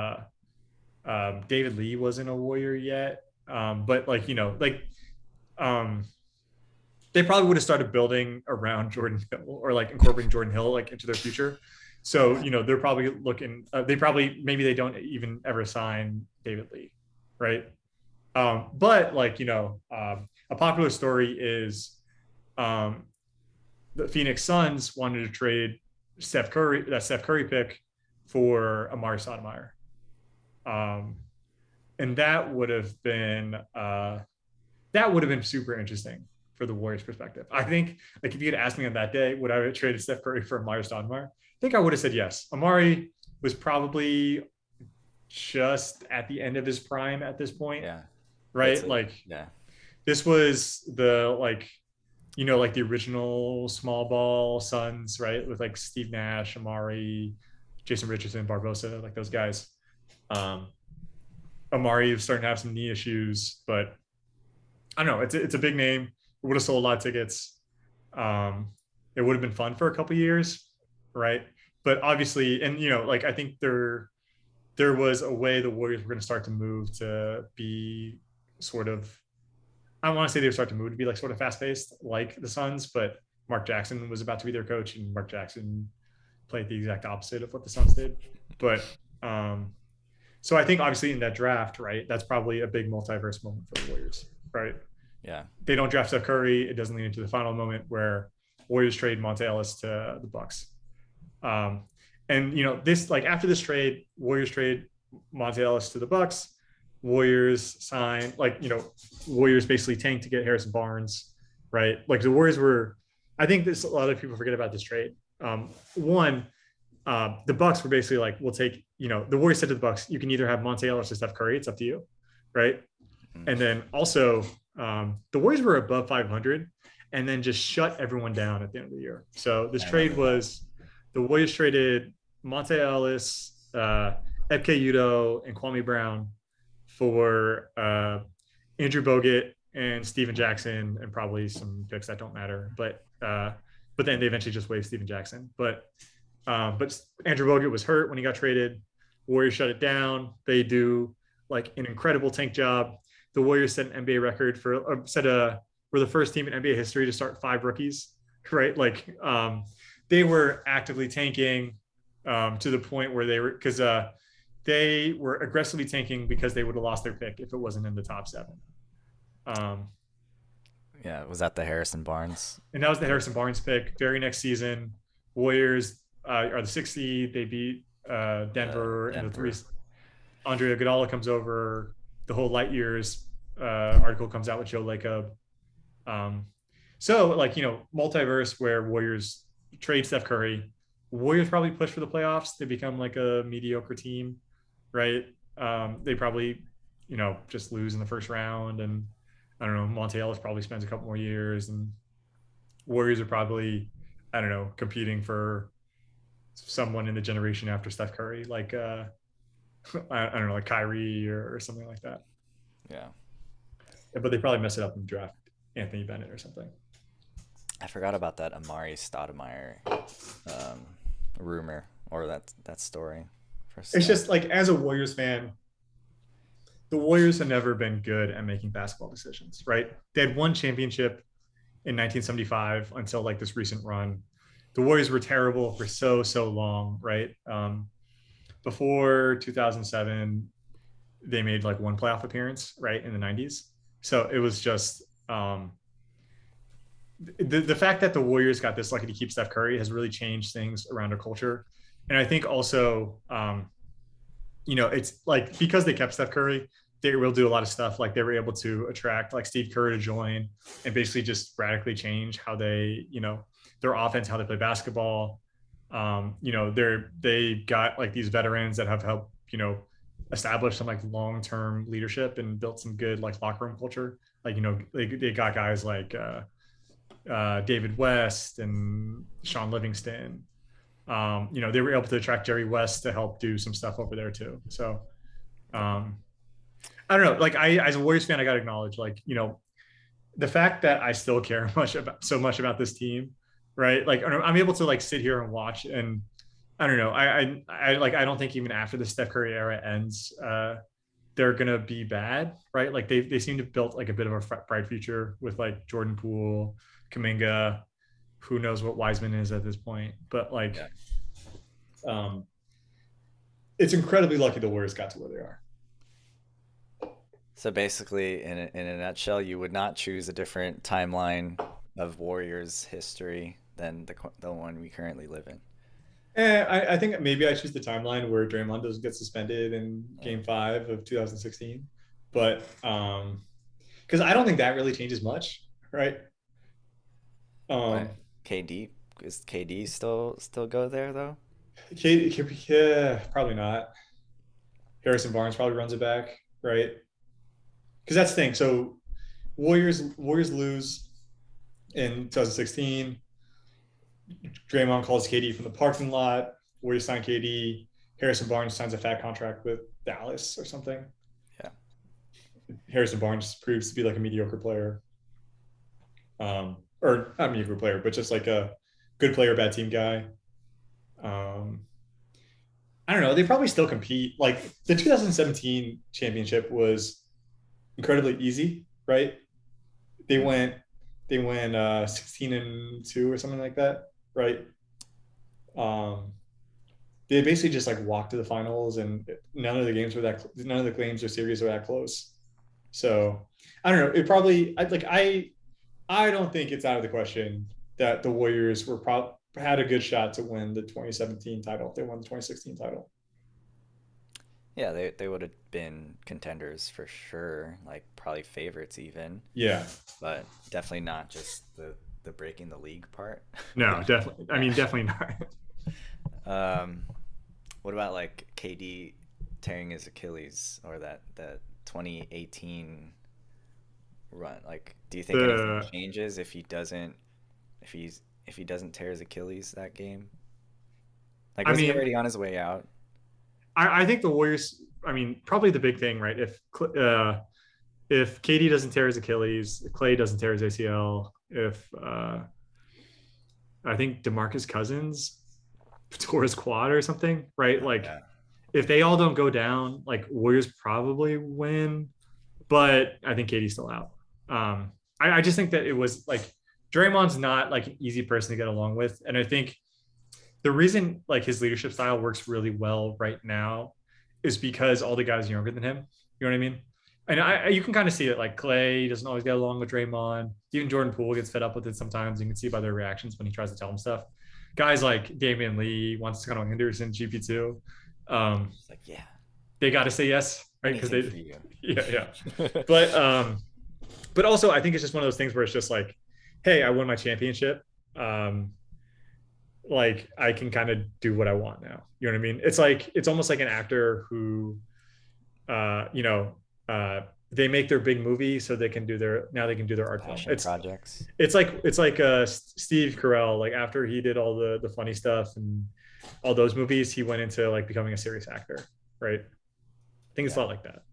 David Lee wasn't a Warrior yet, but like like um, they probably would have started building around Jordan Hill or like incorporating Jordan Hill like into their future. So Yeah. they're probably looking. They probably maybe they don't even ever sign David Lee, right? But like a popular story is um, the Phoenix Suns wanted to trade Steph Curry pick for Amari Stoudemire, um, and that would have been super interesting for the Warriors' perspective. I think like if you had asked me on that day, would I have traded Steph Curry for Amari Stoudemire? I think I would have said yes. Amari was probably just at the end of his prime at this point, Yeah. That's right? it. Like Yeah. this was the like the original small ball Suns, right? With like Steve Nash, Amari, Jason Richardson, Barbosa, like those guys. Um, Amari was starting to have some knee issues, but I don't know. It's a big name. It would have sold a lot of tickets. Um, it would have been fun for a couple of years, right? But obviously, and like I think there was a way the Warriors were going to start to move to be sort of I don't want to say they were starting to move to be like sort of fast paced like the Suns, but Mark Jackson was about to be their coach, and Mark Jackson played the exact opposite of what the Suns did. But so I think obviously in that draft, right, that's probably a big multiverse moment for the Warriors, right? Yeah. They don't draft Steph Curry. It doesn't lead into the final moment where Warriors trade Monte Ellis to the Bucks. Um, and this like after this trade, Warriors trade Monte Ellis to the Bucks. Warriors sign Warriors basically tanked to get Harrison Barnes, right? Like the Warriors were. I think this a lot of people forget about this trade. One, the Bucks were basically like, we'll take the Warriors said to the Bucks, you can either have Monte Ellis or Steph Curry. It's up to you, right? Mm. And then also the Warriors were above 500 and then just shut everyone down at the end of the year. So this I trade remember that. was the Warriors traded Monte Ellis, Ebke Udo, and Kwame Brown for Andrew Bogut and Steven Jackson and probably some picks that don't matter. But then they eventually just waived Steven Jackson. But Andrew Bogut was hurt when he got traded. Warriors shut it down. They do like an incredible tank job. The Warriors set an NBA record were the first team in NBA history to start 5 rookies, right? Like they were actively tanking to the point where they were aggressively tanking because they would have lost their pick if it wasn't in the top 7. Um, Yeah. Was that the Harrison Barnes and that was the pick? Harrison Barnes pick. Very next season, Warriors are the 6th seed. They beat Denver in the three. Denver. Andre Iguodala comes over. The whole Light Years article comes out with Joe Lacob. Um, so like multiverse where Warriors trade Steph Curry. Warriors probably push for the playoffs. They become like a mediocre team, right? They probably just lose in the first round, and I don't know. Monte Ellis probably spends a couple more years, and Warriors are probably I don't know competing for someone in the generation after Steph Curry, like I don't know, like Kyrie or something like that. Yeah. But they probably mess it up and draft Anthony Bennett or something. I forgot about that Amari Stoudemire um, rumor or that story for a It's sec. just like as a Warriors fan, the Warriors have never been good at making basketball decisions, right? They had one championship in 1975 until like this recent run. The Warriors were terrible for so long, right? Before 2007, they made like one playoff appearance, right, in the 90s. So it was just the fact that the Warriors got this lucky to keep Steph Curry has really changed things around their culture. And I think also, it's like because they kept Steph Curry, they were able to do a lot of stuff. Like they were able to attract like Steve Kerr to join and basically just radically change how they, their offense, how they play basketball. They got like these veterans that have helped, establish some like long-term leadership and built some good like locker room culture. Like, they got guys like David West and Sean Livingston. They were able to attract Jerry West to help do some stuff over there too. So um, I don't know. Like as a Warriors fan, I got to acknowledge, like, the fact that I still care so much about this team, right? Like I'm able to like sit here and watch, and I don't know. I don't think even after the Steph Curry era ends, they're gonna be bad, right? Like they seem to have built like a bit of a bright future with like Jordan Poole, Kaminga. Who knows what Wiseman is at this point? But like, Yeah. um, it's incredibly lucky the Warriors got to where they are. So basically, in a nutshell, you would not choose a different timeline of Warriors history than the one we currently live in. I think maybe I choose the timeline where Draymond doesn't get suspended in Yeah. Game 5 of 2016, but because I don't think that really changes much, right? Um, But KD, is KD still go there though? yeah, probably not. Harrison Barnes probably runs it back, right? Because that's the thing. So Warriors lose in 2016. Draymond calls KD from the parking lot. Warriors sign KD. Harrison Barnes signs a fat contract with Dallas or something. Yeah. Harrison Barnes proves to be like a mediocre player, or not a mediocre player, but just like a good player, bad team guy. Um, I don't know. They probably still compete. Like the 2017 championship was incredibly easy, right? They Mhm. went they went 16-2 or something like that, right? Um, they basically just like walked to the finals, and none of the games or series were that close. So I don't know. It probably I don't think it's out of the question that the Warriors had a good shot to win the 2017 title. They won the 2016 title. Yeah, they would have been contenders for sure, like probably favorites even, Yeah. but definitely not just the breaking the league part. No, definitely. I Yeah. mean, definitely not. Um, what about like KD tearing his Achilles or that 2018 run? Like, do you think anything The changes if he doesn't tear his Achilles that game? Like, I was he mean, already on his way out? I think the Warriors. I mean, probably the big thing, right? If KD doesn't tear his Achilles, if Clay doesn't tear his ACL, if I think DeMarcus Cousins tore his quad or something, right? Oh Like yeah, if they all don't go down, like Warriors probably win, but I think KD's still out. I just think that it was like Draymond's not like an easy person to get along with, and I think the reason like his leadership style works really well right now is because all the guys are younger than him. You know what I mean? And you can kind of see it. Like Clay doesn't always get along with Draymond. Even Jordan Poole gets fed up with it sometimes. You can see by their reactions when he tries to tell him stuff. Guys like Damian Lee, wants to kind of Henderson, GP2. Um, it's like yeah, they got to say yes, right? Because anything they, for you. yeah, yeah. But but also I think it's just one of those things where it's just like, hey, I won my championship. Um, like I can kind of do what I want now. You know what I mean? It's almost like an actor who you know, they make their big movie so they can do their art film. Passion projects. It's like Steve Carell, like after he did all the funny stuff and all those movies, he went into like becoming a serious actor, right? I think it's a Yeah, lot like that.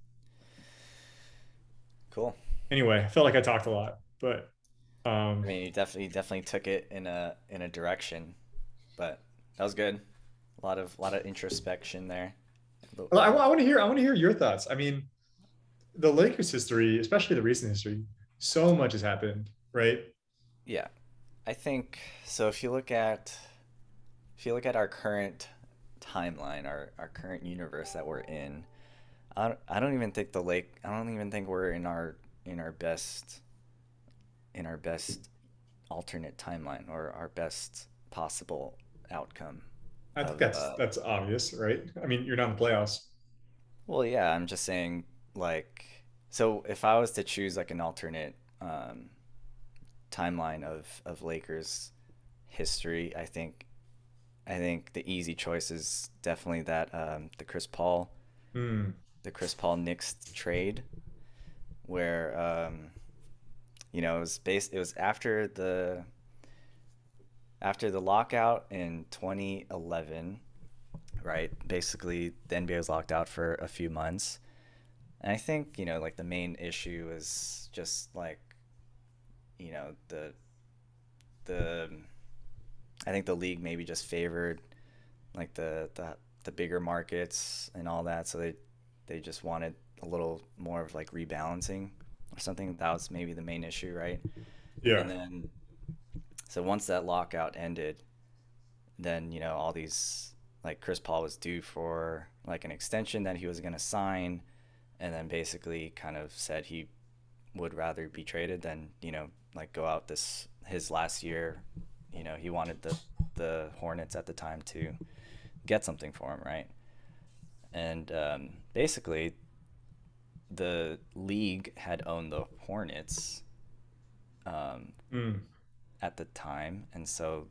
cool. Anyway, I felt like I talked a lot, but I um mean, you definitely took it in a direction, but that was good. A lot of introspection there. I want to hear your thoughts. I mean, the Lakers history, especially the recent history, so much has happened, right? Yeah, I think so. If you look at our current timeline, our current universe that we're in, I don't even think I don't even think we're in our best in our best alternate timeline or our best possible outcome I think of that's obvious, right? I mean, you're not in the playoffs. well, yeah, I'm just saying like so if I was to choose like an alternate timeline of Lakers history, I think the easy choice is definitely that Hmm. the Chris Paul Knicks trade, where It was after the lockout in 2011, right? Basically, the NBA was locked out for a few months. And I think, like the main issue is just like, you know, the I think the league maybe just favored like the bigger markets and all that, so they just wanted a little more of like rebalancing or something. That was maybe the main issue, right? Yeah. And then so once that lockout ended, then all these, like, Chris Paul was due for like an extension that he was going to sign, and then basically kind of said he would rather be traded than like go out this his last year. He wanted the Hornets at the time to get something for him, right? And basically the league had owned the Hornets um, Mm. at the time, and so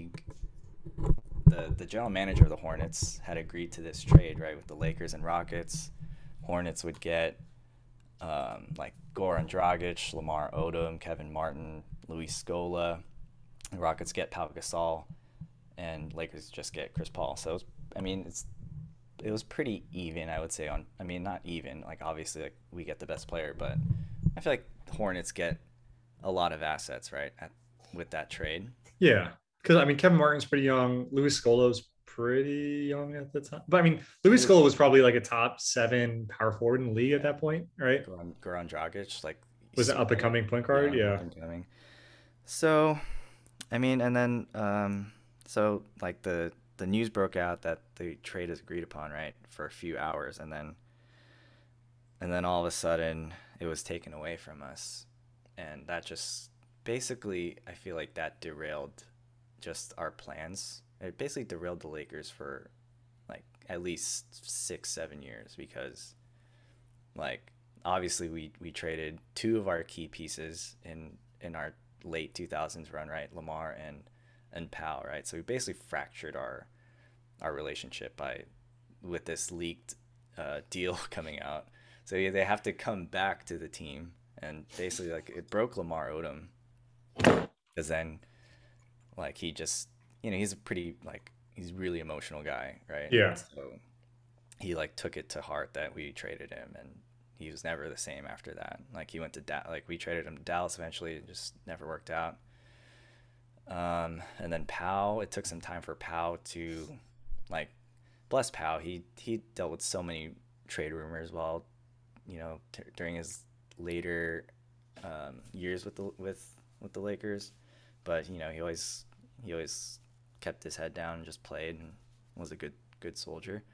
the general manager of the Hornets had agreed to this trade, right, with the Lakers and Rockets. Hornets would get like Goran Dragic, Lamar Odom, Kevin Martin, Luis Scola. The Rockets get Pau Gasol, and Lakers just get Chris Paul. So it was pretty even, I would say. Not even, like, obviously, like, we get the best player, but I feel like the Hornets get a lot of assets, right, with that trade. Yeah. Because I mean, Kevin Martin's pretty young. Luis Scolo's pretty young at the time. But I mean, Luis It Scola was probably like a top 7 power forward in the league at Yeah, that point, right? Goran Dragic, like, Was an up and super coming point guard. young, up Yeah. and coming. So, and then so like the news broke out that the trade is agreed upon, right, for a few hours, and then all of a sudden it was taken away from us, and that just basically, I feel like that derailed just our plans. It basically derailed the Lakers for like at least 6 7 years, because, like, obviously we traded two of our key pieces in our late 2000s run, right? Lamar and Powell, right? So we basically fractured our relationship by with this leaked deal coming out. So yeah, they have to come back to the team, and basically, like, it broke Lamar Odom, because then, like, he just, he's a pretty, like, he's a really emotional guy, right? Yeah. So he, like, took it to heart that we traded him, and he was never the same after that. Like, he went to like, we traded him to Dallas eventually. It just never worked out. And then Powell, it took some time for Powell to, like, bless Powell. He dealt with so many trade rumors while, during his later years with the Lakers, but he always kept his head down and just played and was a good soldier.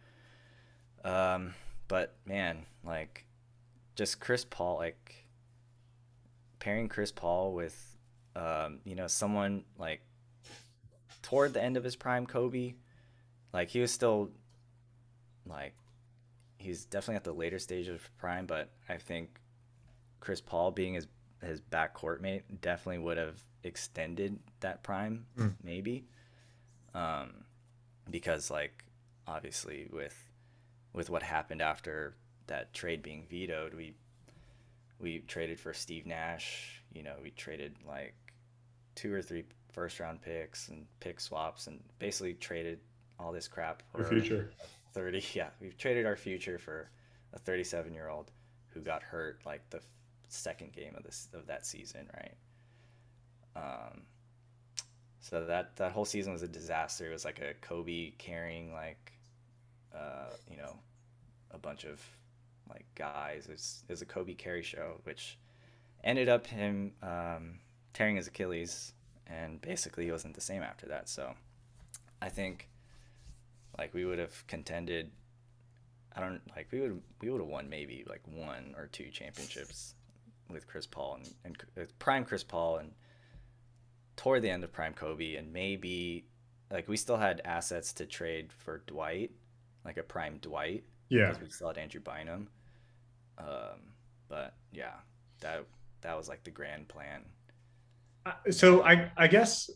But man, like, just Chris Paul, like, pairing Chris Paul with someone like toward the end of his prime, Kobe. Like, he was still, like, he's definitely at the later stage of prime, but I think Chris Paul being his backcourt mate definitely would have extended that prime, Mm. maybe. Um, because, like, obviously with what happened after that trade being vetoed, we traded for Steve Nash. We traded like two or three first round picks and pick swaps, and basically traded all this crap For for future. 30. Yeah, we've traded our future for a 37-year-old who got hurt like the second game of that season, right? Um, so that whole season was a disaster. It was like a Kobe carrying, like, uh, you know, a bunch of, like, guys. It was a Kobe carry show, which ended up him tearing his Achilles, and basically he wasn't the same after that. So I think, like, we would have contended. I don't like we would have won maybe like one or two championships with Chris Paul and prime Chris Paul, and toward the end of prime Kobe, and maybe, like, we still had assets to trade for Dwight, like a prime Dwight, Yeah. because we still had Andrew Bynum. But yeah, that that was like the grand plan. So I guess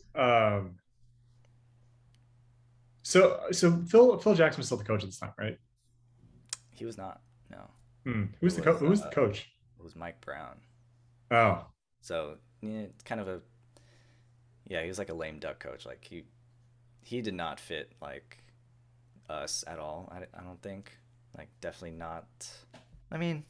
so Phil Jackson was still the coach at this time, right? He was not. No, Hmm. it was Who's the coach? Mike Brown. Oh. So yeah, it's kind of a yeah. He was like a lame duck coach. Like he did not fit like us at all. I don't think. Like definitely not. I mean,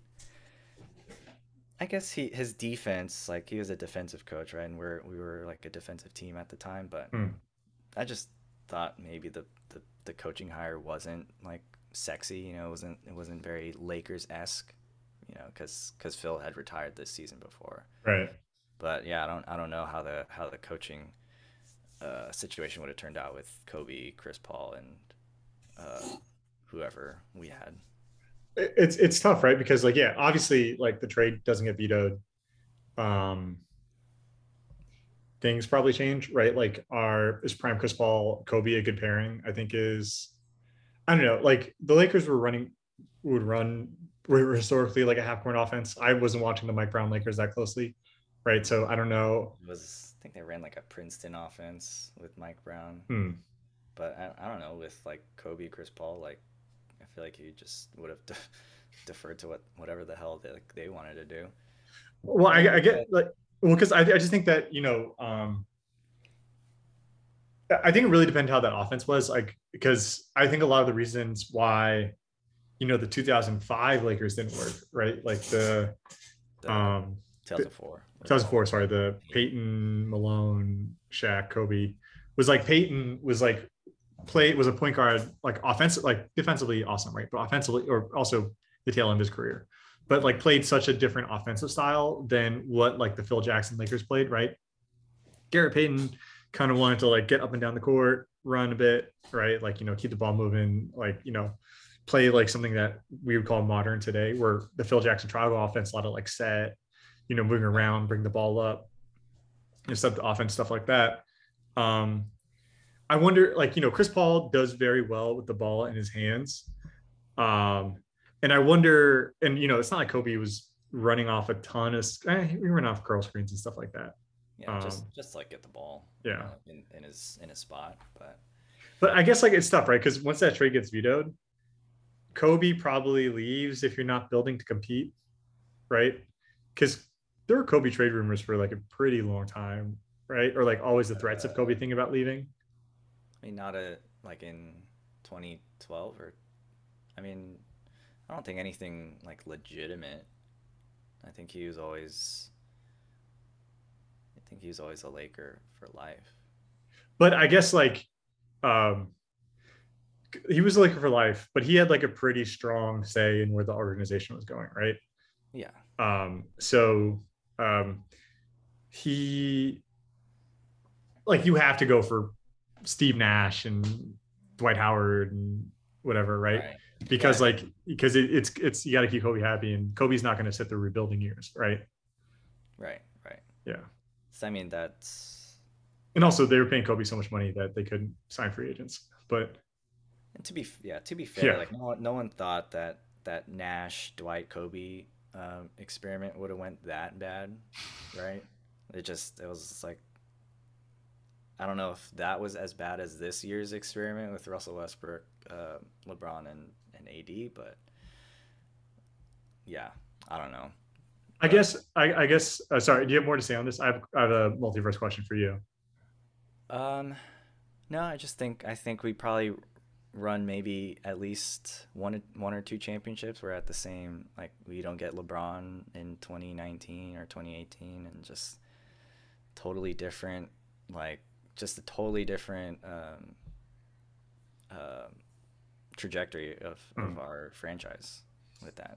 I guess his defense, like he was a defensive coach, right? And we were like a defensive team at the time, but Hmm. I just thought maybe the coaching hire wasn't like sexy, it wasn't very Lakers esque, because Phil had retired this season before. Right. But yeah, I don't know how the coaching situation would have turned out with Kobe, Chris Paul, and uh, whoever we had. It's tough, right? Because like, yeah, obviously, like the trade doesn't get vetoed. Um, things probably change, right? Like, is prime Chris Paul Kobe a good pairing? I think is I don't know. Like the Lakers would run were historically like a half court offense. I wasn't watching the Mike Brown Lakers that closely, right? So I don't know. I think they ran like a Princeton offense with Mike Brown, Hmm. but I don't know with like Kobe, Chris Paul, like I feel like he just would have deferred to whatever the hell they wanted to do. Well, I mean, I get but like well because I just think that I think it really depends how that offense was like because I think a lot of the reasons why the 2005 Lakers didn't work, right? Like the um the 2004 with 2004, all sorry, the eight. Peyton, Malone, Shaq, Kobe was like Peyton was like was a point guard, like offensive, like defensively awesome, right? But offensively, or also the tail end of his career, but like played such a different offensive style than what like the Phil Jackson Lakers played, right? Garrett Payton kind of wanted to like get up and down the court, run a bit, right? Like, keep the ball moving, like, play like something that we would call modern today, where the Phil Jackson triangle offense, a lot of like set, moving Right. around, bring the ball up, set the offense, stuff like that. Um, I wonder, like, Chris Paul does very well with the ball in his hands. Um, and I wonder, and, it's not like Kobe was running off a ton of, we ran off curl screens and stuff like that. Yeah, just Um, just like get the ball, yeah. in his spot. But But I guess like it's tough, right? Because once that trade gets vetoed, Kobe probably leaves if you're not building to compete, right? Because there were Kobe trade rumors for like a pretty long time, right? Or like always the threats of Kobe uh, thinking about leaving. I mean, not a like in 2012 or I mean, I don't think anything like legitimate. I think he was always I think he was always a Laker for life. But I guess like um he was a Laker for life, but he had like a pretty strong say in where the organization was going, right? Yeah. So um he like you have to go for Steve Nash and Dwight Howard and whatever, right? Right. Yeah. Because like because it's you got to keep Kobe happy, and Kobe's not going to sit through rebuilding years, right? Right. Right. Yeah, So I mean, that's and also they were paying Kobe so much money that they couldn't sign free agents. But and to be fair, yeah, like no one thought that Nash Dwight Kobe experiment would have went that bad, right? It was just like I don't know if that was as bad as this year's experiment with Russell Westbrook, LeBron, and AD, but yeah, I don't know. But I guess sorry. Do you have more to say on this? I have a multiverse question for you. um, no, I think we probably run maybe at least one or two championships. We're at the same like we don't get LeBron in 2019 or 2018, and just totally different, like just a totally different uh, trajectory of Mm. our franchise with that.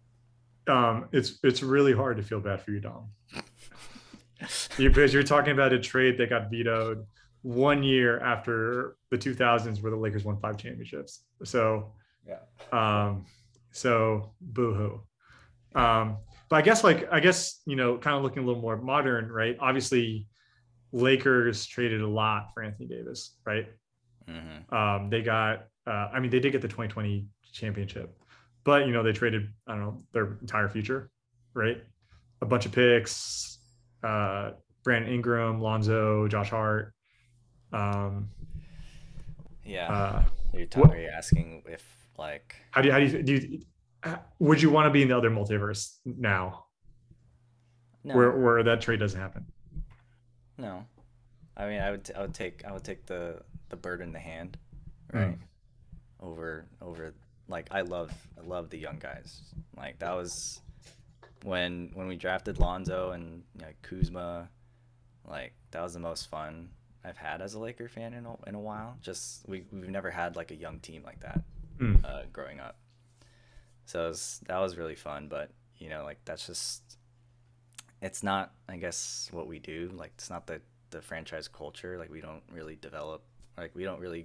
It's really hard to feel bad for you, Dom, because you're talking about a trade that got vetoed 1 year after the 2000s, where the Lakers won 5 championships. Yeah. Um, so boohoo. Yeah. Um, but I guess kind of looking a little more modern, right? Obviously, Lakers traded a lot for Anthony Davis, right? Hmm. They got, I mean, they did get the 2020 championship, but they traded, I don't know, their entire future, right? A bunch of picks, uh, Brandon Ingram, Lonzo, Josh Hart. Um, Yeah. uh, Are what? you asking if like How do you would you want to be in the other multiverse now? No, where that trade doesn't happen. no. I mean, I would take the bird in the hand, right? Mm, Over like I love the young guys. Like that was when we drafted Lonzo and like Kuzma, like that was the most fun I've had as a Laker fan in a while. Just we've never had like a young team like that mm. growing up. So that was really fun, but like that's just it's not I guess what we do. Like it's not the franchise culture. Like we don't really develop like we don't really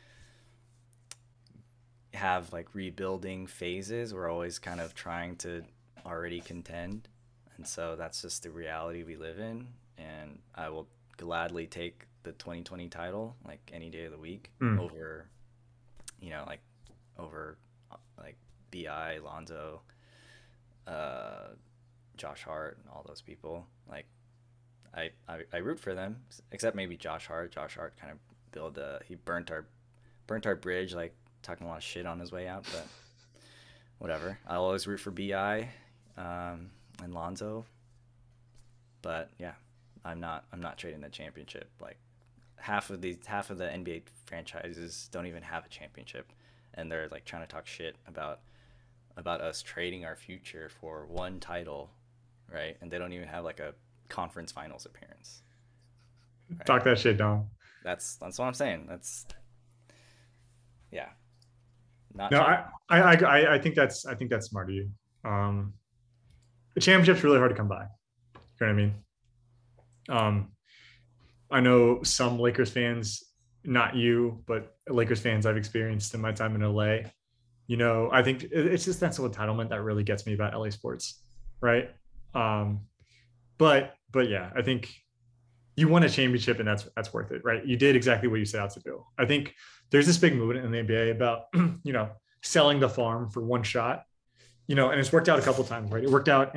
have like rebuilding phases. We're always kind of trying to already contend. And so that's just the reality we live in. And I will gladly take the 2020 title like any day of the week Mm. over, like over like BI, Lonzo, uh, Josh Hart, and all those people. Like I root for them, except maybe Josh Hart. Josh Hart kind of he burnt our bridge, like talking a lot of shit on his way out, but whatever. I'll always root for Bi and Lonzo, but yeah, I'm not trading the championship. Like half of the NBA franchises don't even have a championship, and they're like trying to talk shit about us trading our future for one title, right? And they don't even have like a conference finals appearance, right? Talk that shit down. That's what I'm saying. That's yeah, not No, trading. I think that's smart of you. Um, the championship's really hard to come by. You know what I mean? Um, I know some Lakers fans, not you, but Lakers fans I've experienced in my time in LA. I think it's just that sort of entitlement that really gets me about LA sports, right? Um, but yeah, I think you won a championship and that's worth it, right? You did exactly what you set out to do. I think there's this big movement in the NBA about selling the farm for one shot, and it's worked out a couple of times, right?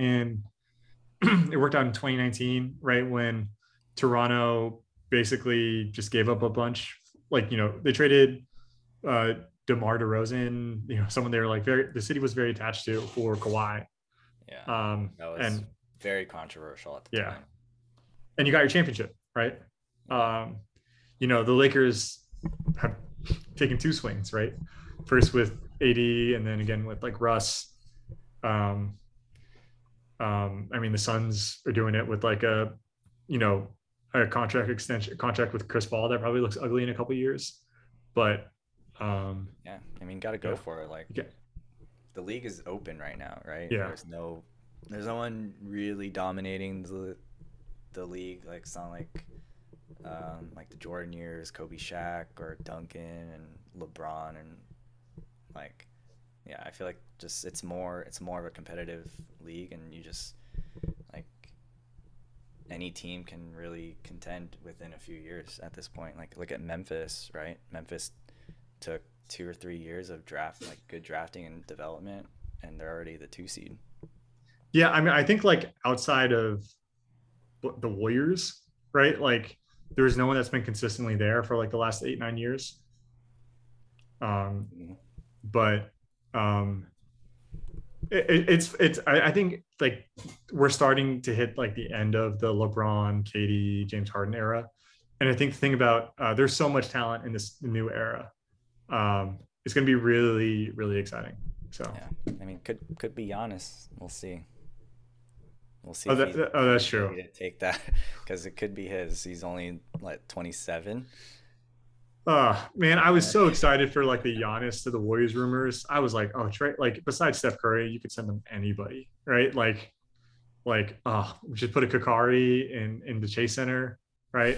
It worked out in 2019, right, when Toronto basically just gave up a bunch. Like they traded uh, DeMar DeRozan, someone they were like the city was very attached to for Kawhi. Yeah, that was And very controversial at the yeah, time. and you got your championship, right? Yeah, Um, the Lakers have taken two swings, right? First with AD, and then again with like Russ. Um, I mean, the Suns are doing it with like you know, a contract with Chris Paul that probably looks ugly in a couple of years, but yeah. I mean, got to go yeah, for it. Like yeah, the league is open right now, right? yeah. There's no one really dominating the league. Like it's not like the Jordan years, Kobe, Shaq, or Duncan and LeBron, and like yeah, I feel like just it's more of a competitive league, and you just like any team can really contend within a few years at this point. Like look at Memphis, right? Memphis took 2 or 3 years of like good drafting and development, and they're already the 2 seed. Yeah, I mean, I think like outside of the Warriors, right? Like there's no one that's been consistently there for like the last 8 9 years. Um, Mhm. but um, it's I think like we're starting to hit like the end of the LeBron, KD, James Harden era, and I think the thing about there's so much talent in this new era. It's going to be really really exciting. So Yeah, I mean, could be Giannis. We'll see. We'll see oh, if that's he's true. ready to take that because it could be his. He's only like 27. Man, I was so excited for like the Giannis to the Warriors rumors. I was like, oh, Trey, like besides Steph Curry, you could send them anybody, right? We should put a Kakari in the Chase Center, right?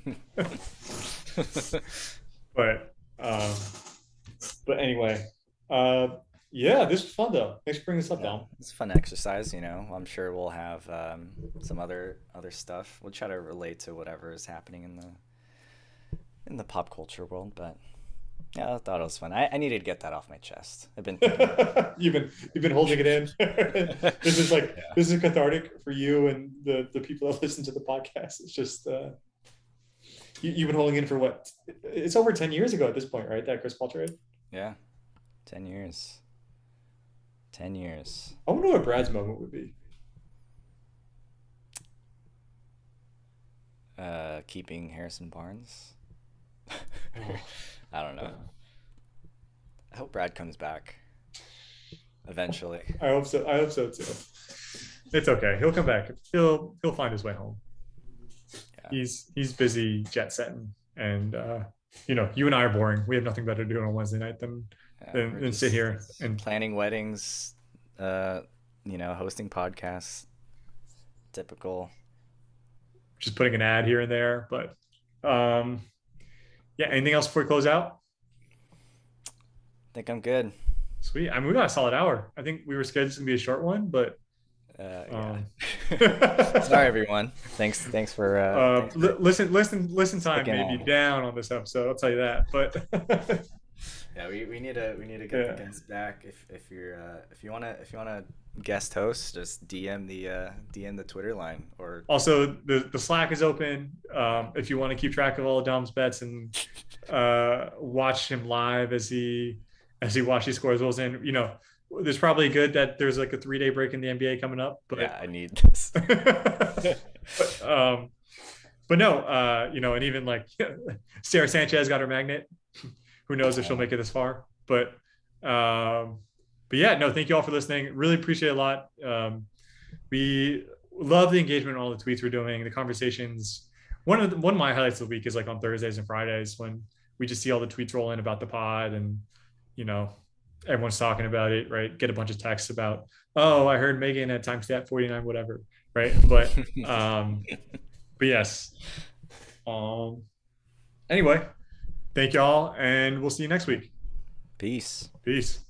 But anyway, uh, yeah, this was fun though. Thanks for bringing this up, Yeah, Dom. it's a fun exercise. I'm sure we'll have some other stuff. We'll try to relate to whatever is happening in the pop culture world. But yeah, I thought it was fun. I needed to get that off my chest. I've been thinking about You've been holding it in. yeah. This is cathartic for you and the people that listen to the podcast. It's just you've been holding in for what? It's over 10 years ago at this point, right? That Chris Paul trade. Yeah, 10 years. 10 years. I wonder what Brad's moment would be. Keeping Harrison Barnes. I don't know. I hope Brad comes back eventually. I hope so. I hope so too. It's okay. He'll come back. He'll find his way home. Yeah. He's busy jet setting, and you and I are boring. We have nothing better to do on a Wednesday night than sit here and planning weddings, hosting podcasts. Typical. Just putting an ad here and there, but yeah. Anything else before we close out? I think I'm good. Sweet. I mean, we got a solid hour. I think we were scheduled to be a short one, but yeah. Sorry, everyone. Thanks for listen time may be down on this episode. I'll tell you that. But yeah, we need to get the guests back. If you wanna guest host, just DM the Twitter line, or also the Slack is open. If you want to keep track of all of Dom's bets and watch him live as he watches scores rolls in, there's probably good that there's like a 3-day break in the NBA coming up. But yeah, I need this. but no, and even like Sarah Sanchez got her magnet. Who knows if she'll make it this far? But yeah, no, thank you all for listening. Really appreciate it a lot. We love the engagement on all the tweets we're doing, the conversations. One of my highlights of the week is like on Thursdays and Fridays when we just see all the tweets roll in about the pod, and everyone's talking about it, right? Get a bunch of texts about, oh, I heard Megan at timestamp 49, whatever, right? But yes. Anyway, thank y'all, and we'll see you next week. Peace. Peace.